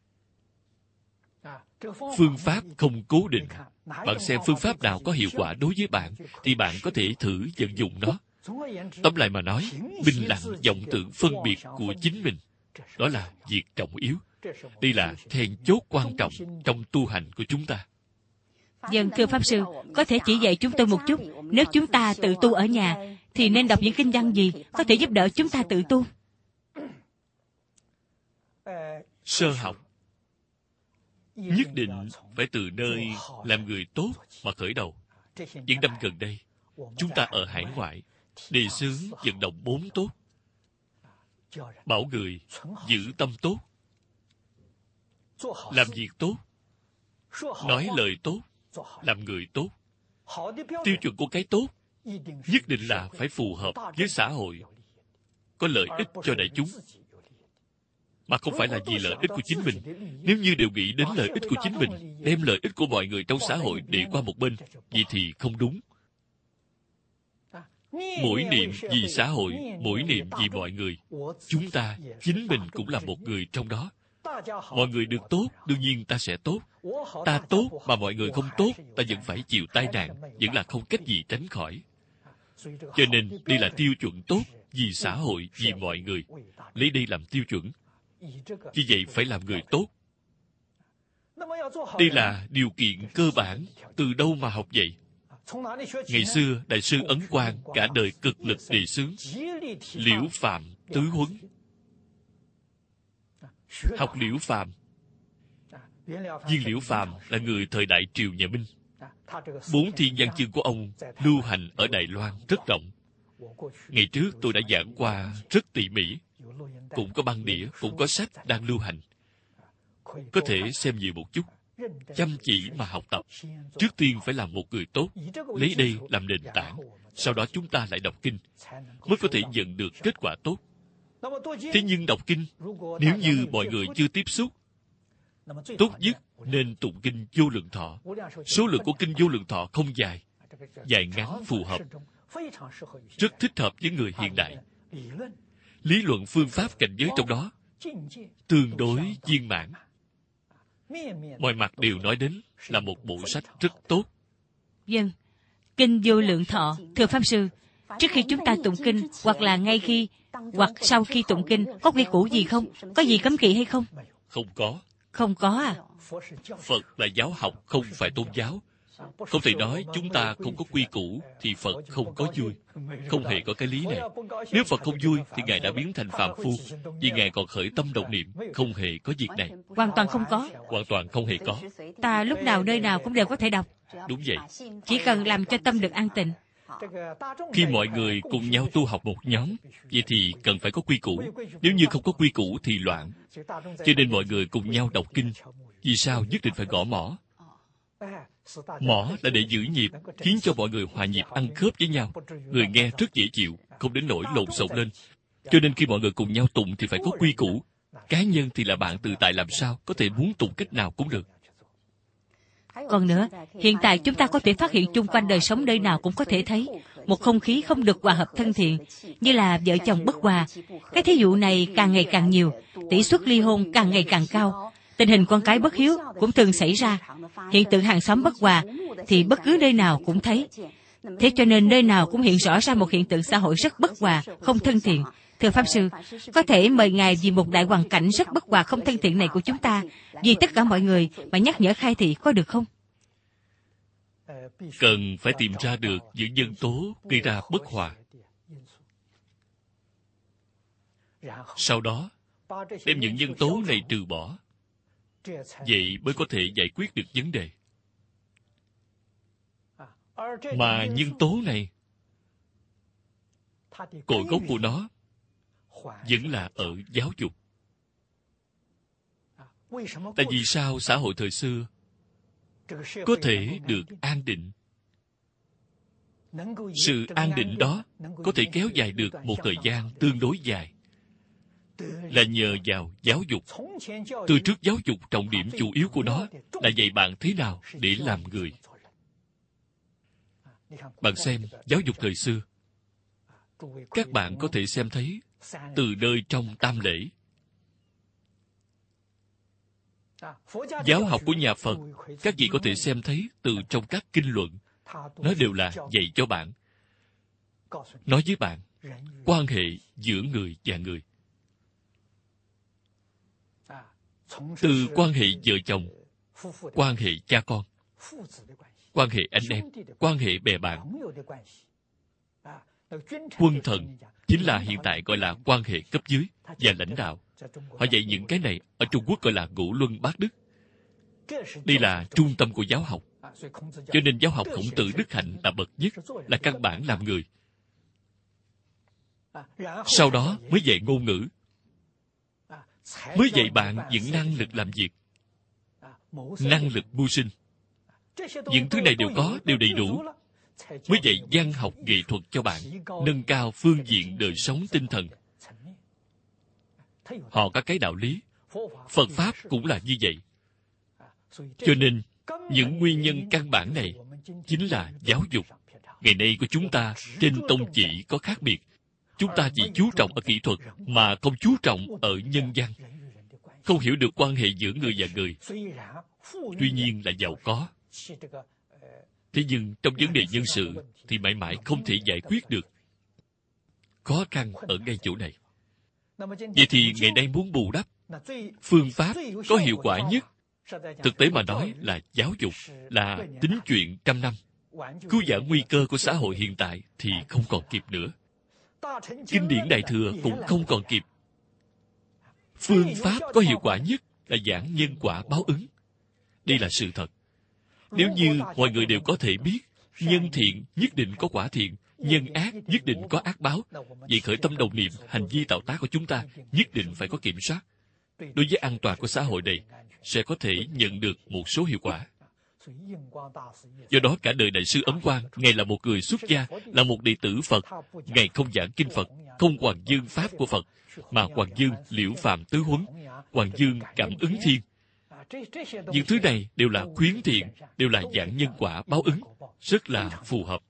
Phương pháp không cố định. Bạn xem phương pháp nào có hiệu quả đối với bạn, thì bạn có thể thử vận dụng nó. Tóm lại mà nói, bình lặng vọng tưởng phân biệt của chính mình, đó là việc trọng yếu. Đây là then chốt quan trọng trong tu hành của chúng ta. Vâng, thưa Pháp Sư, có thể chỉ dạy chúng tôi một chút. Nếu chúng ta tự tu ở nhà, thì nên đọc những kinh văn gì có thể giúp đỡ chúng ta tự tu? Sơ học nhất định phải từ nơi làm người tốt mà khởi đầu. Những năm gần đây, chúng ta ở hải ngoại đề xướng vận động 4 tốt: bảo người giữ tâm tốt, làm việc tốt, nói lời tốt, làm người tốt. Tiêu chuẩn của cái tốt nhất định là phải phù hợp với xã hội, có lợi ích cho đại chúng, mà không phải là vì lợi ích của chính mình. Nếu như đều nghĩ đến lợi ích của chính mình, đem lợi ích của mọi người trong xã hội để qua một bên, vậy thì không đúng. Mỗi niệm vì xã hội, mỗi niệm vì mọi người. Chúng ta, chính mình cũng là một người trong đó. Mọi người được tốt, đương nhiên ta sẽ tốt. Ta tốt mà mọi người không tốt, ta vẫn phải chịu tai nạn, vẫn là không cách gì tránh khỏi. Cho nên, đây là tiêu chuẩn tốt vì xã hội, vì mọi người. Lấy đây làm tiêu chuẩn. Vì vậy phải làm người tốt. Đây là điều kiện cơ bản. Từ đâu mà học vậy? Ngày xưa, Đại sư Ấn Quang cả đời cực lực đề xướng Liễu Phạm tứ huấn. Học Liễu Phạm. Viên Liễu Phạm là người thời đại Triều nhà Minh. 4 thiên văn chương của ông lưu hành ở Đài Loan rất rộng. Ngày trước tôi đã giảng qua rất tỉ mỉ. Cũng có băng đĩa, cũng có sách đang lưu hành. Có thể xem nhiều một chút. Chăm chỉ mà học tập. Trước tiên phải làm một người tốt, lấy đây làm nền tảng. Sau đó chúng ta lại đọc kinh, mới có thể nhận được kết quả tốt. Thế nhưng đọc kinh, nếu như mọi người chưa tiếp xúc, tốt nhất nên tụng kinh Vô Lượng Thọ. Số lượng của kinh Vô Lượng Thọ không dài, dài ngắn phù hợp, rất thích hợp với người hiện đại. Lý luận phương pháp cảnh giới trong đó tương đối viên mãn. Mọi mặt đều nói đến là một bộ sách rất tốt. Vâng, kinh Vô Lượng Thọ, thưa Pháp Sư, trước khi chúng ta tụng kinh, hoặc là ngay khi, hoặc sau khi tụng kinh, có quy củ gì không? Có gì cấm kỵ hay không? Không có. Không có à? Phật là giáo học, không phải tôn giáo. Không thể nói chúng ta không có quy củ thì Phật không có vui. Không hề có cái lý này. Nếu Phật không vui thì Ngài đã biến thành phàm phu, vì Ngài còn khởi tâm động niệm. Không hề có việc này. Hoàn toàn không có. Hoàn toàn không hề có. Ta lúc nào nơi nào cũng đều có thể đọc. Đúng vậy. Chỉ cần làm cho tâm được an tịnh. Khi mọi người cùng nhau tu học một nhóm, vậy thì cần phải có quy củ. Nếu như không có quy củ thì loạn. Cho nên mọi người cùng nhau đọc kinh. Vì sao nhất định phải gõ mõ? Mõ là để giữ nhịp, khiến cho mọi người hòa nhịp ăn khớp với nhau. Người nghe rất dễ chịu, không đến nỗi lộn xộn lên. Cho nên khi mọi người cùng nhau tụng thì phải có quy củ. Cá nhân thì là bạn tự tại làm sao, có thể muốn tụng cách nào cũng được. Còn nữa, hiện tại chúng ta có thể phát hiện chung quanh đời sống nơi nào cũng có thể thấy một không khí không được hòa hợp thân thiện, như là vợ chồng bất hòa. Cái thí dụ này càng ngày càng nhiều, tỷ suất ly hôn càng ngày càng cao. Tình hình con cái bất hiếu cũng thường xảy ra. Hiện tượng hàng xóm bất hòa thì bất cứ nơi nào cũng thấy. Thế cho nên nơi nào cũng hiện rõ ra một hiện tượng xã hội rất bất hòa, không thân thiện. Thưa Pháp Sư, có thể mời Ngài vì một đại hoàn cảnh rất bất hòa không thân thiện này của chúng ta, vì tất cả mọi người mà nhắc nhở khai thị có được không? Cần phải tìm ra được những nhân tố gây ra bất hòa. Sau đó, đem những nhân tố này trừ bỏ. Vậy mới có thể giải quyết được vấn đề. Mà nhân tố này, cội gốc của nó vẫn là ở giáo dục. Tại vì sao xã hội thời xưa có thể được an định? Sự an định đó có thể kéo dài được một thời gian tương đối dài, là nhờ vào giáo dục. Từ trước giáo dục trọng điểm chủ yếu của nó là dạy bạn thế nào để làm người. Bạn xem giáo dục thời xưa, các bạn có thể xem thấy từ nơi trong tam lễ. Giáo học của nhà Phật, các vị có thể xem thấy từ trong các kinh luận. Nó đều là dạy cho bạn, nói với bạn quan hệ giữa người và người. Từ quan hệ vợ chồng, quan hệ cha con, quan hệ anh em, quan hệ bè bạn. Quân thần chính là hiện tại gọi là quan hệ cấp dưới và lãnh đạo. Họ dạy những cái này ở Trung Quốc gọi là ngũ luân bát đức. Đây là trung tâm của giáo học. Cho nên giáo học Khổng Tử đức hạnh là bậc nhất, là căn bản làm người. Sau đó mới dạy ngôn ngữ, mới dạy bạn những năng lực làm việc, năng lực mưu sinh. Những thứ này đều có, đều đầy đủ, mới dạy văn học nghệ thuật cho bạn, nâng cao phương diện đời sống tinh thần. Họ có cái đạo lý. Phật Pháp cũng là như vậy. Cho nên, những nguyên nhân căn bản này chính là giáo dục. Ngày nay của chúng ta trên tông chỉ có khác biệt. Chúng ta chỉ chú trọng ở kỹ thuật mà không chú trọng ở nhân văn. Không hiểu được quan hệ giữa người và người. Tuy nhiên là giàu có. Thế nhưng trong vấn đề nhân sự thì mãi mãi không thể giải quyết được. Khó khăn ở ngay chỗ này. Vậy thì ngày nay muốn bù đắp, phương pháp có hiệu quả nhất, thực tế mà nói là giáo dục, là tính chuyện trăm năm. Cứu vãn nguy cơ của xã hội hiện tại thì không còn kịp nữa. Kinh điển Đại Thừa cũng không còn kịp. Phương pháp có hiệu quả nhất là giảng nhân quả báo ứng. Đây là sự thật. Nếu như mọi người đều có thể biết, nhân thiện nhất định có quả thiện, nhân ác nhất định có ác báo, vậy khởi tâm đồng niệm, hành vi tạo tác của chúng ta nhất định phải có kiểm soát. Đối với an toàn của xã hội này, sẽ có thể nhận được một số hiệu quả. Do đó cả đời Đại sư Ấn Quang, Ngài là một người xuất gia, là một đệ tử Phật. Ngài không giảng kinh Phật, không hoàng dương Pháp của Phật, mà hoàng dương Liễu Phàm Tứ Huấn, hoàng dương Cảm Ứng Thiên. Những thứ này đều là khuyến thiện, đều là giảng nhân quả báo ứng, rất là phù hợp.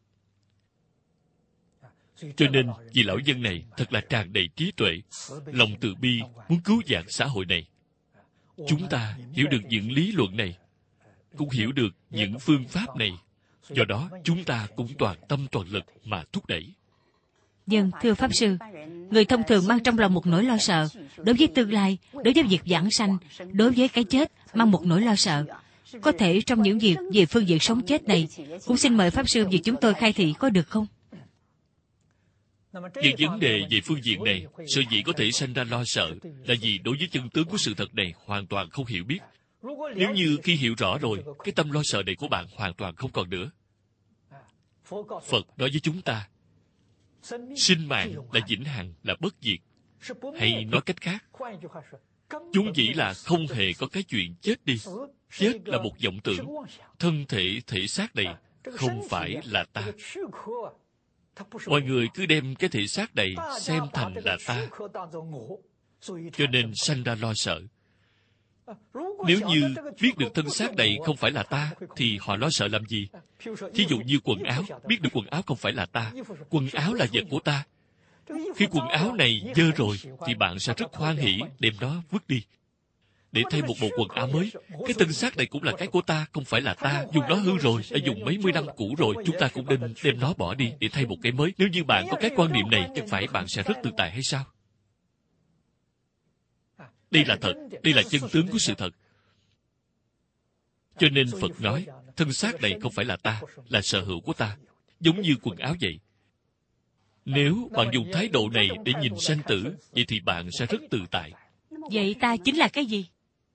Cho nên, vị lão nhân này thật là tràn đầy trí tuệ, lòng từ bi, muốn cứu vãn xã hội này. Chúng ta hiểu được những lý luận này, cũng hiểu được những phương pháp này. Do đó, chúng ta cũng toàn tâm toàn lực mà thúc đẩy. Vâng, thưa Pháp Sư, người thông thường mang trong lòng một nỗi lo sợ. Đối với tương lai, đối với việc giảng sanh, đối với cái chết, mang một nỗi lo sợ. Có thể trong những việc về phương diện sống chết này, cũng xin mời Pháp Sư vì chúng tôi khai thị có được không? Về vấn đề về phương diện này, sự gì có thể sanh ra lo sợ là vì đối với chân tướng của sự thật này hoàn toàn không hiểu biết. Nếu như khi hiểu rõ rồi, cái tâm lo sợ này của bạn hoàn toàn không còn nữa. Phật nói với chúng ta, sinh mạng là vĩnh hằng, là bất diệt. Hay nói cách khác, chúng chỉ là không hề có cái chuyện chết đi. Chết là một vọng tưởng. Thân thể, thể xác này không phải là ta. Mọi người cứ đem cái thể xác này xem thành là ta, cho nên sanh ra lo sợ. Nếu như biết được thân xác này không phải là ta, thì họ lo sợ làm gì? Thí dụ như quần áo, biết được quần áo không phải là ta, quần áo là vật của ta. Khi quần áo này dơ rồi, thì bạn sẽ rất hoan hỉ đem nó vứt đi, để thay một bộ quần áo mới. Cái thân xác này cũng là cái của ta, không phải là ta. Dùng nó hư rồi, đã dùng mấy mươi năm cũ rồi, chúng ta cũng nên đem nó bỏ đi để thay một cái mới. Nếu như bạn có cái quan niệm này, chẳng phải bạn sẽ rất tự tại hay sao? Đây là thật, đây là chân tướng của sự thật. Cho nên Phật nói, thân xác này không phải là ta, là sở hữu của ta, giống như quần áo vậy. Nếu bạn dùng thái độ này để nhìn sanh tử, vậy thì bạn sẽ rất tự tại. Vậy ta chính là cái gì?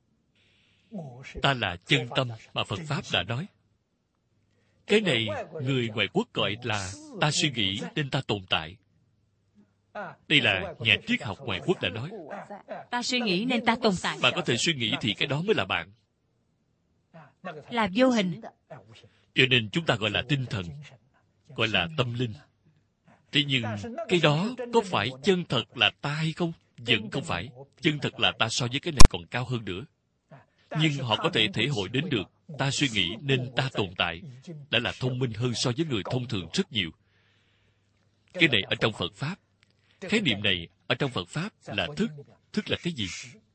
Ta là chân tâm mà Phật Pháp đã nói. Cái này người ngoại quốc gọi là ta suy nghĩ nên ta tồn tại. Đây là nhà triết học ngoại quốc đã nói. Ta suy nghĩ nên ta tồn tại. Bạn có thể suy nghĩ thì cái đó mới là bạn. Là vô hình. Cho nên chúng ta gọi là tinh thần, gọi là tâm linh. Thế nhưng cái đó có phải chân thật là ta hay không? Vẫn không phải. Chân thật là ta so với cái này còn cao hơn nữa. Nhưng họ có thể thể hội đến được ta suy nghĩ nên ta tồn tại, đã là thông minh hơn so với người thông thường rất nhiều. Cái này ở trong Phật Pháp, khái niệm này ở trong Phật Pháp là thức. Thức là cái gì?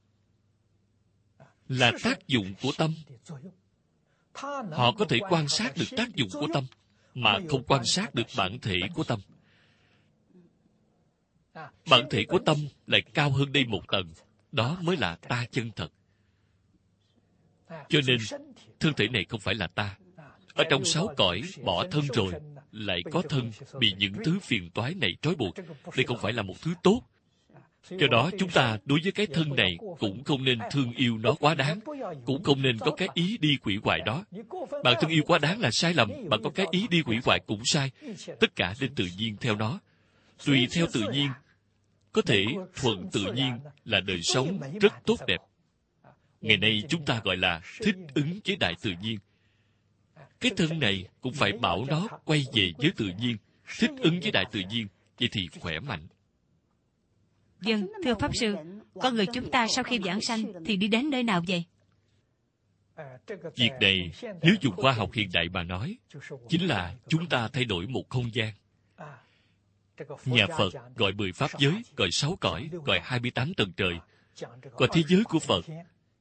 Là tác dụng của tâm. Họ có thể quan sát được tác dụng của tâm, mà không quan sát được bản thể của tâm. Bản thể của tâm lại cao hơn đây một tầng. Đó mới là ta chân thật. Cho nên, thân thể này không phải là ta, Ở trong 6 cõi bỏ thân rồi, lại có thân bị những thứ phiền toái này trói buộc. Đây không phải là một thứ tốt. Do đó chúng ta đối với cái thân này cũng không nên thương yêu nó quá đáng, cũng không nên có cái ý đi quỷ hoại đó. Bạn thương yêu quá đáng là sai lầm, bạn có cái ý đi quỷ hoại cũng sai. Tất cả nên tự nhiên theo nó. Tùy theo tự nhiên, có thể thuận tự nhiên là đời sống rất tốt đẹp. Ngày nay chúng ta gọi là thích ứng với đại tự nhiên. Cái thân này cũng phải bảo nó quay về với tự nhiên, thích ứng với đại tự nhiên, vậy thì khỏe mạnh. Vâng, thưa Pháp Sư, con người chúng ta sau khi giảng sanh thì đi đến nơi nào vậy? Việc này, nếu dùng khoa học hiện đại mà nói, chính là chúng ta thay đổi một không gian. Nhà Phật gọi 10 pháp giới, gọi 6 cõi, gọi 28 tầng trời, gọi thế giới của Phật.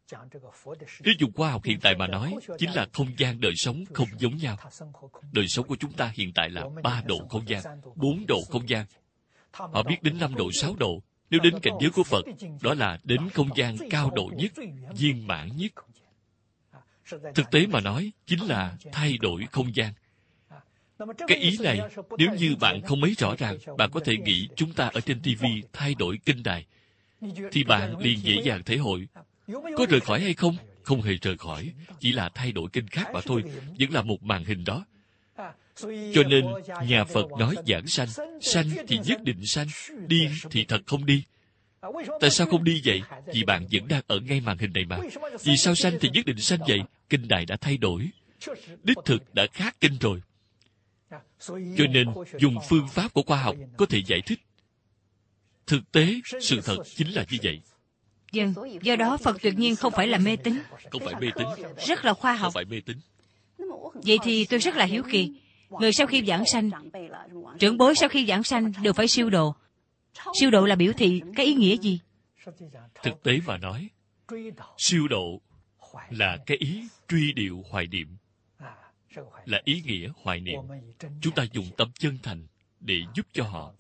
Nếu dùng khoa học hiện tại mà nói, chính là không gian đời sống không giống nhau. Đời sống của chúng ta hiện tại là 3 độ không gian, 4 độ không gian. Họ biết đến 5 độ, 6 độ. Nếu đến cảnh giới của Phật, đó là đến không gian cao độ nhất, viên mãn nhất. Thực tế mà nói, chính là thay đổi không gian. Cái ý này, nếu như bạn không mấy rõ ràng, bạn có thể nghĩ chúng ta ở trên TV thay đổi kinh đài, thì bạn liền dễ dàng thể hội. Có rời khỏi hay không? Không hề rời khỏi, chỉ là thay đổi kinh khác mà thôi, vẫn là một màn hình đó. Cho nên, nhà Phật nói giảng sanh, sanh thì nhất định sanh, đi thì thật không đi. Tại sao không đi vậy? Vì bạn vẫn đang ở ngay màn hình này mà. Vì sao sanh thì nhất định sanh vậy? Kinh đài đã thay đổi. Đích thực đã khác kinh rồi. Cho nên, dùng phương pháp của khoa học có thể giải thích. Thực tế, sự thật chính là như vậy. Vâng, do đó Phật tuyệt nhiên không phải là mê tín. Không phải mê tín. Rất là khoa học. Không phải mê tín. Vậy thì tôi rất là hiếu kỳ. Người sau khi giảng sanh, trưởng bối sau khi giảng sanh đều phải siêu độ. Siêu độ là biểu thị cái ý nghĩa gì? Thực tế mà nói, siêu độ là cái ý truy điệu hoài niệm, là ý nghĩa hoài niệm. Chúng ta dùng tâm chân thành để giúp cho họ.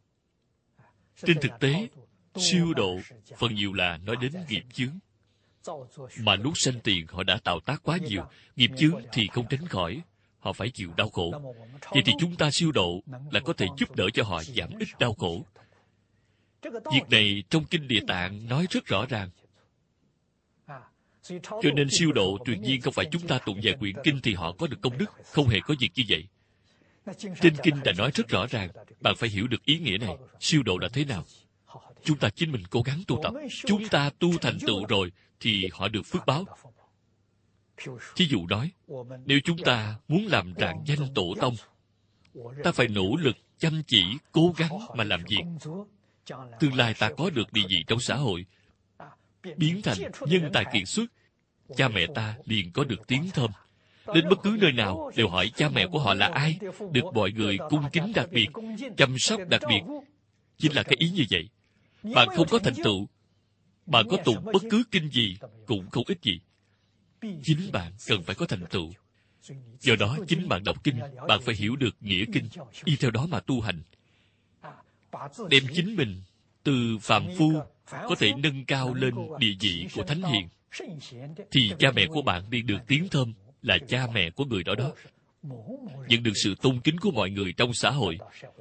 Trên thực tế, siêu độ phần nhiều là nói đến nghiệp chướng. Mà lúc sanh tiền họ đã tạo tác quá nhiều, nghiệp chướng thì không tránh khỏi, họ phải chịu đau khổ. Vậy thì chúng ta siêu độ là có thể giúp đỡ cho họ giảm ít đau khổ. Việc này trong Kinh Địa Tạng nói rất rõ ràng. Cho nên siêu độ tuyệt nhiên không phải chúng ta tụng vài quyển kinh thì họ có được công đức, không hề có việc như vậy. Trên kinh đã nói rất rõ ràng, bạn phải hiểu được ý nghĩa này. Siêu độ là thế nào? Chúng ta chính mình cố gắng tu tập. Chúng ta tu thành tựu rồi thì họ được phước báo. Thí dụ nói, nếu chúng ta muốn làm rạng danh tổ tông, ta phải nỗ lực, chăm chỉ, cố gắng mà làm việc. Tương lai ta có được địa vị trong xã hội, biến thành nhân tài kiệt xuất, cha mẹ ta liền có được tiếng thơm. Đến bất cứ nơi nào đều hỏi cha mẹ của họ là ai, được mọi người cung kính đặc biệt, chăm sóc đặc biệt. Chính là cái ý như vậy. Bạn không có thành tựu, bạn có tụng bất cứ kinh gì cũng không ích gì. Chính bạn cần phải có thành tựu. Do đó, chính bạn đọc kinh, bạn phải hiểu được nghĩa kinh, y theo đó mà tu hành. Đem chính mình từ phàm phu có thể nâng cao lên địa vị của thánh hiền, thì cha mẹ của bạn đi được tiếng thơm là cha mẹ của người đó đó, nhận được sự tôn kính của mọi người trong xã hội.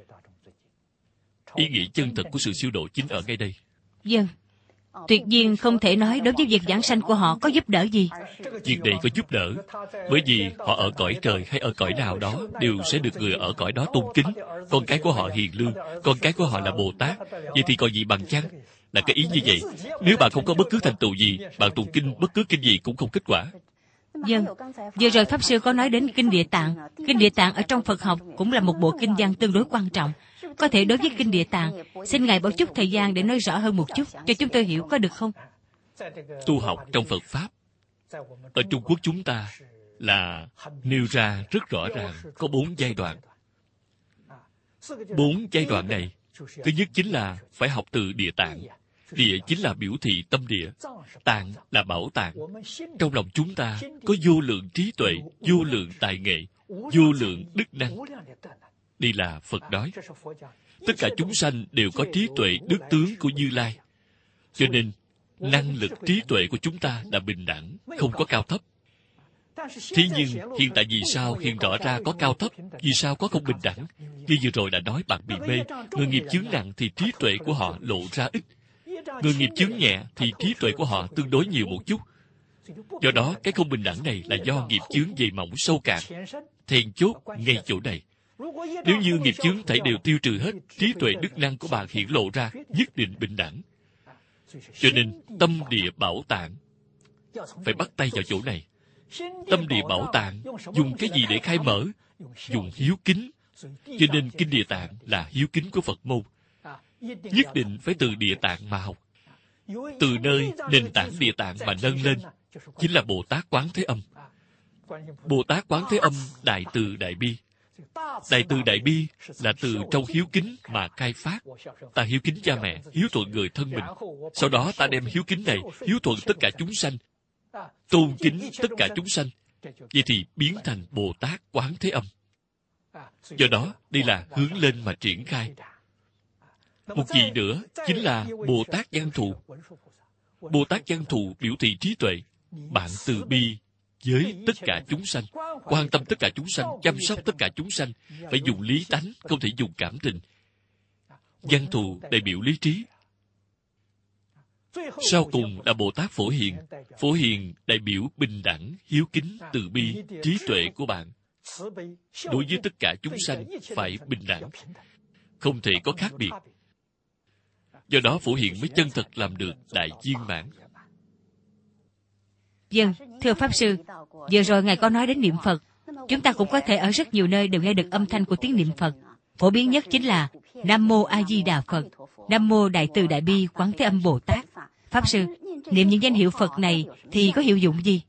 Ý nghĩa chân thật của sự siêu độ chính ở ngay đây. Vâng, tuyệt nhiên không thể nói đối với việc giảng sanh của họ có giúp đỡ gì. Việc này có giúp đỡ, bởi vì họ ở cõi trời hay ở cõi nào đó đều sẽ được người ở cõi đó tôn kính. Con cái của họ hiền lương, con cái của họ là Bồ Tát. Vậy thì còn gì bằng chăng? Là cái ý như vậy. Nếu bạn không có bất cứ thành tựu gì, bạn tụng kinh bất cứ kinh gì cũng không kết quả. Vâng, vừa rồi Pháp Sư có nói đến Kinh Địa Tạng. Kinh Địa Tạng ở trong Phật học cũng là một bộ kinh văn tương đối quan trọng. Có thể đối với Kinh Địa Tạng, xin Ngài bỏ chút thời gian để nói rõ hơn một chút, cho chúng tôi hiểu có được không? Tu học trong Phật Pháp, ở Trung Quốc chúng ta là nêu ra rất rõ ràng, có 4 giai đoạn. 4 giai đoạn này, thứ nhất chính là phải học từ Địa Tạng. Địa chính là biểu thị tâm địa, tạng là bảo tàng. Trong lòng chúng ta có vô lượng trí tuệ, vô lượng tài nghệ, vô lượng đức năng. Đây là Phật nói. Tất cả chúng sanh đều có trí tuệ đức tướng của Như Lai. Cho nên, năng lực trí tuệ của chúng ta là bình đẳng, không có cao thấp. Thế nhưng hiện tại vì sao hiện rõ ra có cao thấp, vì sao có không bình đẳng? Như vừa rồi đã nói bạn bị mê, người nghiệp chướng nặng thì trí tuệ của họ lộ ra ít. Người nghiệp chướng nhẹ thì trí tuệ của họ tương đối nhiều một chút. Do đó, cái không bình đẳng này là do nghiệp chướng dày mỏng sâu cạn. Then chốt ngay chỗ này. Nếu như nghiệp chướng thảy đều tiêu trừ hết, trí tuệ đức năng của bạn hiển lộ ra nhất định bình đẳng. Cho nên, tâm địa bảo tạng phải bắt tay vào chỗ này. Tâm địa bảo tạng dùng cái gì để khai mở? Dùng hiếu kính. Cho nên kinh Địa Tạng là hiếu kính của Phật môn. Nhất định phải từ Địa Tạng mà học. Từ nơi nền tảng Địa Tạng mà nâng lên chính là Bồ Tát Quán Thế Âm. Bồ Tát Quán Thế Âm đại từ đại bi. Đại từ đại bi là từ trong hiếu kính mà khai phát. Ta hiếu kính cha mẹ, hiếu thuận người thân mình. Sau đó ta đem hiếu kính này hiếu thuận tất cả chúng sanh, tôn kính tất cả chúng sanh. Vậy thì biến thành Bồ Tát Quán Thế Âm. Do đó, đây là hướng lên mà triển khai. Một gì nữa chính là Bồ Tát Văn Thù. Bồ Tát Văn Thù biểu thị trí tuệ. Bạn từ bi với tất cả chúng sanh, quan tâm tất cả chúng sanh, chăm sóc tất cả chúng sanh, phải dùng lý tánh, không thể dùng cảm tình. Văn Thù đại biểu lý trí. Sau cùng là Bồ Tát Phổ Hiền. Phổ Hiền đại biểu bình đẳng, hiếu kính, từ bi, trí tuệ của bạn. Đối với tất cả chúng sanh phải bình đẳng, không thể có khác biệt. Do đó Phổ Hiền mới chân thật làm được đại viên mãn. Vâng, thưa Pháp Sư, vừa rồi Ngài có nói đến niệm Phật. Chúng ta cũng có thể ở rất nhiều nơi đều nghe được âm thanh của tiếng niệm Phật. Phổ biến nhất chính là Nam Mô A Di Đà Phật, Nam Mô Đại Từ Đại Bi Quán Thế Âm Bồ Tát. Pháp Sư, niệm những danh hiệu Phật này thì có hiệu dụng gì?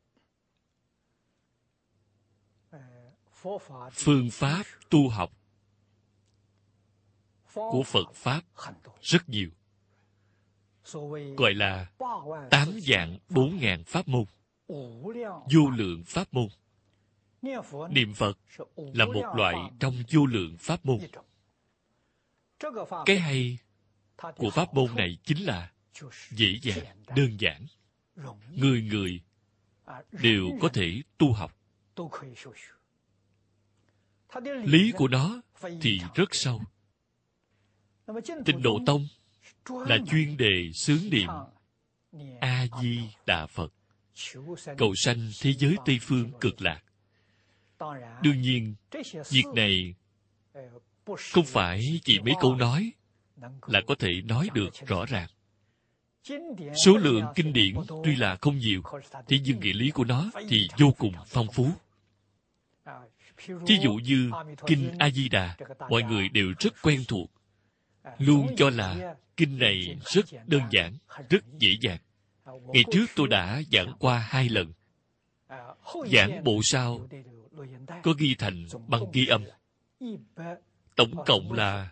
Phương pháp tu học của Phật Pháp rất nhiều. Gọi là 8.400.000 pháp môn, vô lượng pháp môn. Niệm Phật là một loại trong vô lượng pháp môn. Cái hay của pháp môn này chính là dễ dàng, đơn giản. Người người đều có thể tu học. Lý của nó thì rất sâu. Tịnh Độ Tông là chuyên đề xướng niệm A Di Đà Phật, cầu sanh thế giới Tây Phương cực lạc. Đương nhiên, việc này không phải chỉ mấy câu nói là có thể nói được rõ ràng. Số lượng kinh điển tuy là không nhiều, thế nhưng nghĩa lý của nó thì vô cùng phong phú. Ví dụ như Kinh A-di-đà, mọi người đều rất quen thuộc, luôn cho là kinh này rất đơn giản, rất dễ dàng. Ngày trước tôi đã giảng qua 2 lần. Giảng bộ sau có ghi thành băng ghi âm. Tổng cộng là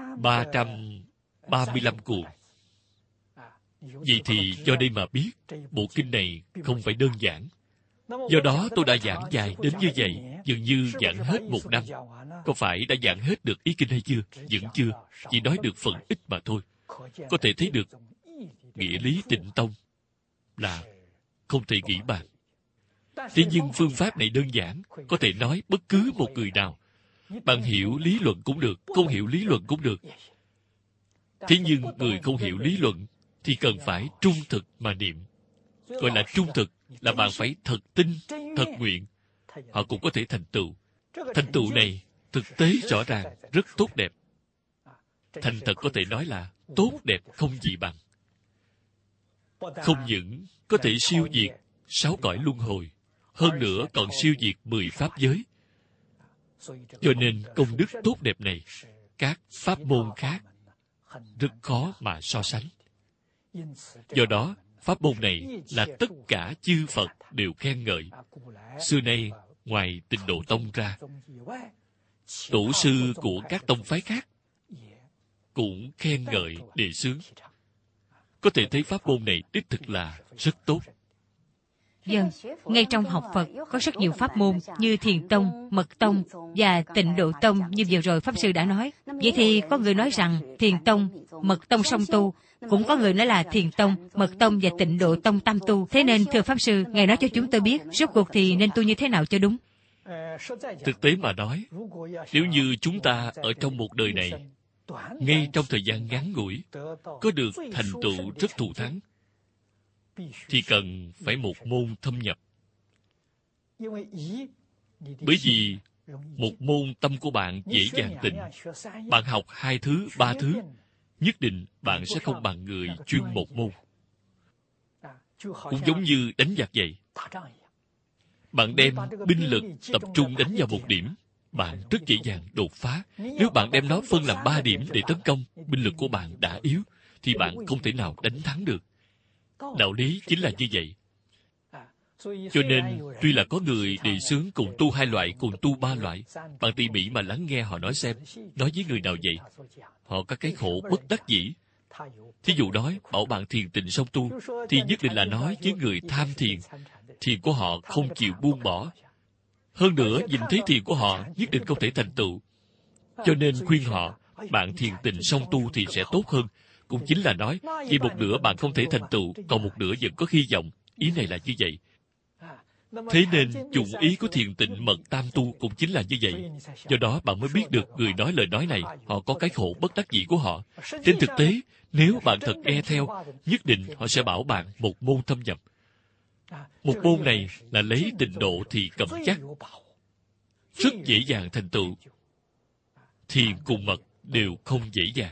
335 cuộn. Vậy thì do đây mà biết, bộ kinh này không phải đơn giản. Do đó tôi đã giảng dài đến như vậy, dường như giảng hết 1 năm. Có phải đã giảng hết được ý kinh hay chưa? Vẫn chưa, chỉ nói được phần ít mà thôi. Có thể thấy được nghĩa lý Tịnh Tông là không thể nghĩ bàn. Thế nhưng phương pháp này đơn giản, có thể nói bất cứ một người nào. Bạn hiểu lý luận cũng được, không hiểu lý luận cũng được. Thế nhưng người không hiểu lý luận thì cần phải trung thực mà niệm. Gọi là trung thực là bạn phải thật tin, thật nguyện. Họ cũng có thể thành tựu. Thành tựu này thực tế rõ ràng, rất tốt đẹp. Thành thật có thể nói là tốt đẹp không gì bằng. Không những có thể siêu diệt 6 cõi luân hồi, hơn nữa còn siêu diệt 10 pháp giới. Cho nên công đức tốt đẹp này, các pháp môn khác rất khó mà so sánh. Do đó, pháp môn này là tất cả chư Phật đều khen ngợi. Xưa nay, ngoài Tịnh Độ Tông ra, tổ sư của các tông phái khác cũng khen ngợi đề xướng. Có thể thấy pháp môn này đích thực là rất tốt. Vâng, ngay trong học Phật có rất nhiều pháp môn như Thiền Tông, Mật Tông và Tịnh Độ Tông như vừa rồi Pháp Sư đã nói. Vậy thì có người nói rằng Thiền Tông, Mật Tông song tu, Cũng có người nói là Thiền Tông, Mật Tông và Tịnh Độ Tông tam tu. Thế nên thưa Pháp Sư, Ngài nói cho chúng tôi biết rốt cuộc thì nên tu như thế nào cho đúng. Thực tế mà nói, nếu như chúng ta ở trong một đời này, ngay trong thời gian ngắn ngủi, có được thành tựu rất thù thắng, thì cần phải một môn thâm nhập. Bởi vì một môn tâm của bạn dễ dàng tịnh. Bạn học 2 thứ, 3 thứ, nhất định bạn sẽ không bằng người chuyên một môn. Cũng giống như đánh giặc vậy. Bạn đem binh lực tập trung đánh vào một điểm, bạn rất dễ dàng đột phá. Nếu bạn đem nó phân làm 3 điểm để tấn công, binh lực của bạn đã yếu, thì bạn không thể nào đánh thắng được. Đạo lý chính là như vậy. Cho nên, tuy là có người đề xướng cùng tu 2 loại, cùng tu 3 loại, bạn tỉ mỉ mà lắng nghe họ nói xem, nói với người nào vậy? Họ có cái khổ bất đắc dĩ. Thí dụ nói, bảo bạn thiền tịnh song tu, thì nhất định là nói với người tham thiền. Thiền của họ không chịu buông bỏ. Hơn nữa, nhìn thấy thiền của họ nhất định không thể thành tựu. Cho nên khuyên họ, bạn thiền tịnh song tu thì sẽ tốt hơn. Cũng chính là nói, vì một nửa bạn không thể thành tựu, còn một nửa vẫn có hy vọng. Ý này là như vậy. Thế nên, dụng ý của thiền tịnh mật tam tu cũng chính là như vậy. Do đó bạn mới biết được người nói lời nói này, họ có cái khổ bất đắc dĩ của họ. Trên thực tế, nếu bạn thật nghe theo, nhất định họ sẽ bảo bạn một môn thâm nhập. Một môn này là lấy tịnh độ thì cầm chắc, rất dễ dàng thành tựu. Thiền cùng mật đều không dễ dàng.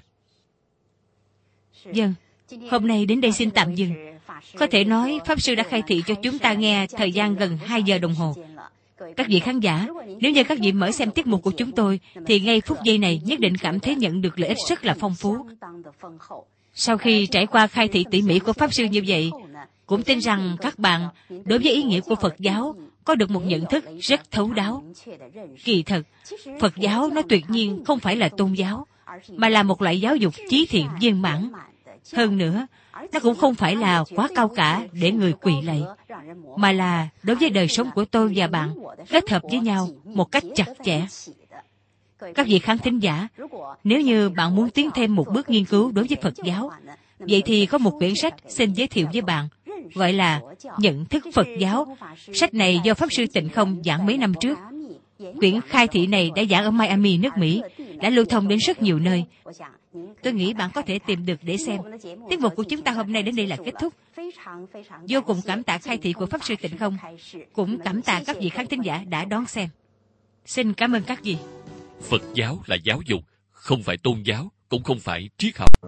Vâng, hôm nay đến đây xin tạm dừng. Có thể nói Pháp Sư đã khai thị cho chúng ta nghe thời gian gần 2 giờ đồng hồ. Các vị khán giả, nếu như các vị mở xem tiết mục của chúng tôi, thì ngay phút giây này nhất định cảm thấy nhận được lợi ích rất là phong phú. Sau khi trải qua khai thị tỉ mỉ của Pháp Sư như vậy, cũng tin rằng các bạn đối với ý nghĩa của Phật giáo có được một nhận thức rất thấu đáo. Kỳ thật, Phật giáo nó tuyệt nhiên không phải là tôn giáo, mà là một loại giáo dục chí thiện viên mãn. Hơn nữa, nó cũng không phải là quá cao cả để người quỳ lạy, mà là đối với đời sống của tôi và bạn kết hợp với nhau một cách chặt chẽ. Các vị khán thính giả, nếu như bạn muốn tiến thêm một bước nghiên cứu đối với Phật giáo, vậy thì có một quyển sách xin giới thiệu với bạn, gọi là Nhận thức Phật giáo. Sách này do Pháp Sư Tịnh Không giảng mấy năm trước. Quyển khai thị này đã giảng ở Miami, nước Mỹ, đã lưu thông đến rất nhiều nơi. Tôi nghĩ bạn có thể tìm được để xem. Tiết mục của chúng ta hôm nay đến đây là kết thúc. Vô cùng cảm tạ khai thị của Pháp Sư Tịnh Không, cũng cảm tạ các vị khán thính giả đã đón xem. Xin cảm ơn các vị. Phật giáo là giáo dục, không phải tôn giáo, cũng không phải triết học.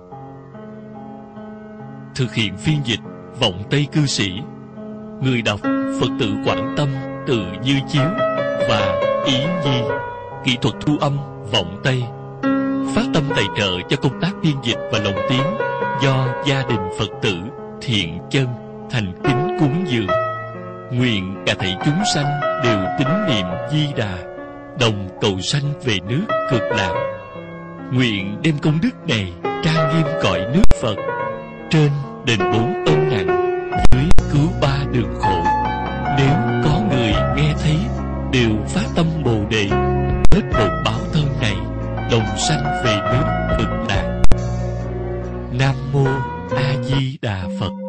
Thực hiện phiên dịch Vọng Tây Cư Sĩ. Người đọc Phật tử Quảng Tâm, Từ Như Chiếu và Ý Nhi. Kỹ thuật thu âm Vọng Tây. Phát tâm tài trợ cho công tác biên dịch và lồng tiếng do gia đình Phật tử Thiện Chân thành kính cúng dường. Nguyện cả thảy chúng sanh đều tín niệm Di Đà, đồng cầu sanh về nước Cực Lạc. Nguyện đem công đức này trang nghiêm cõi nước Phật, trên đền 4 ân nặng, dưới cứu 3 đường khổ. Nếu có người nghe thấy đều phát tâm Bồ Đề, hết một báo thân này đồng sanh về nước Cực Lạc. Nam mô A Di Đà Phật.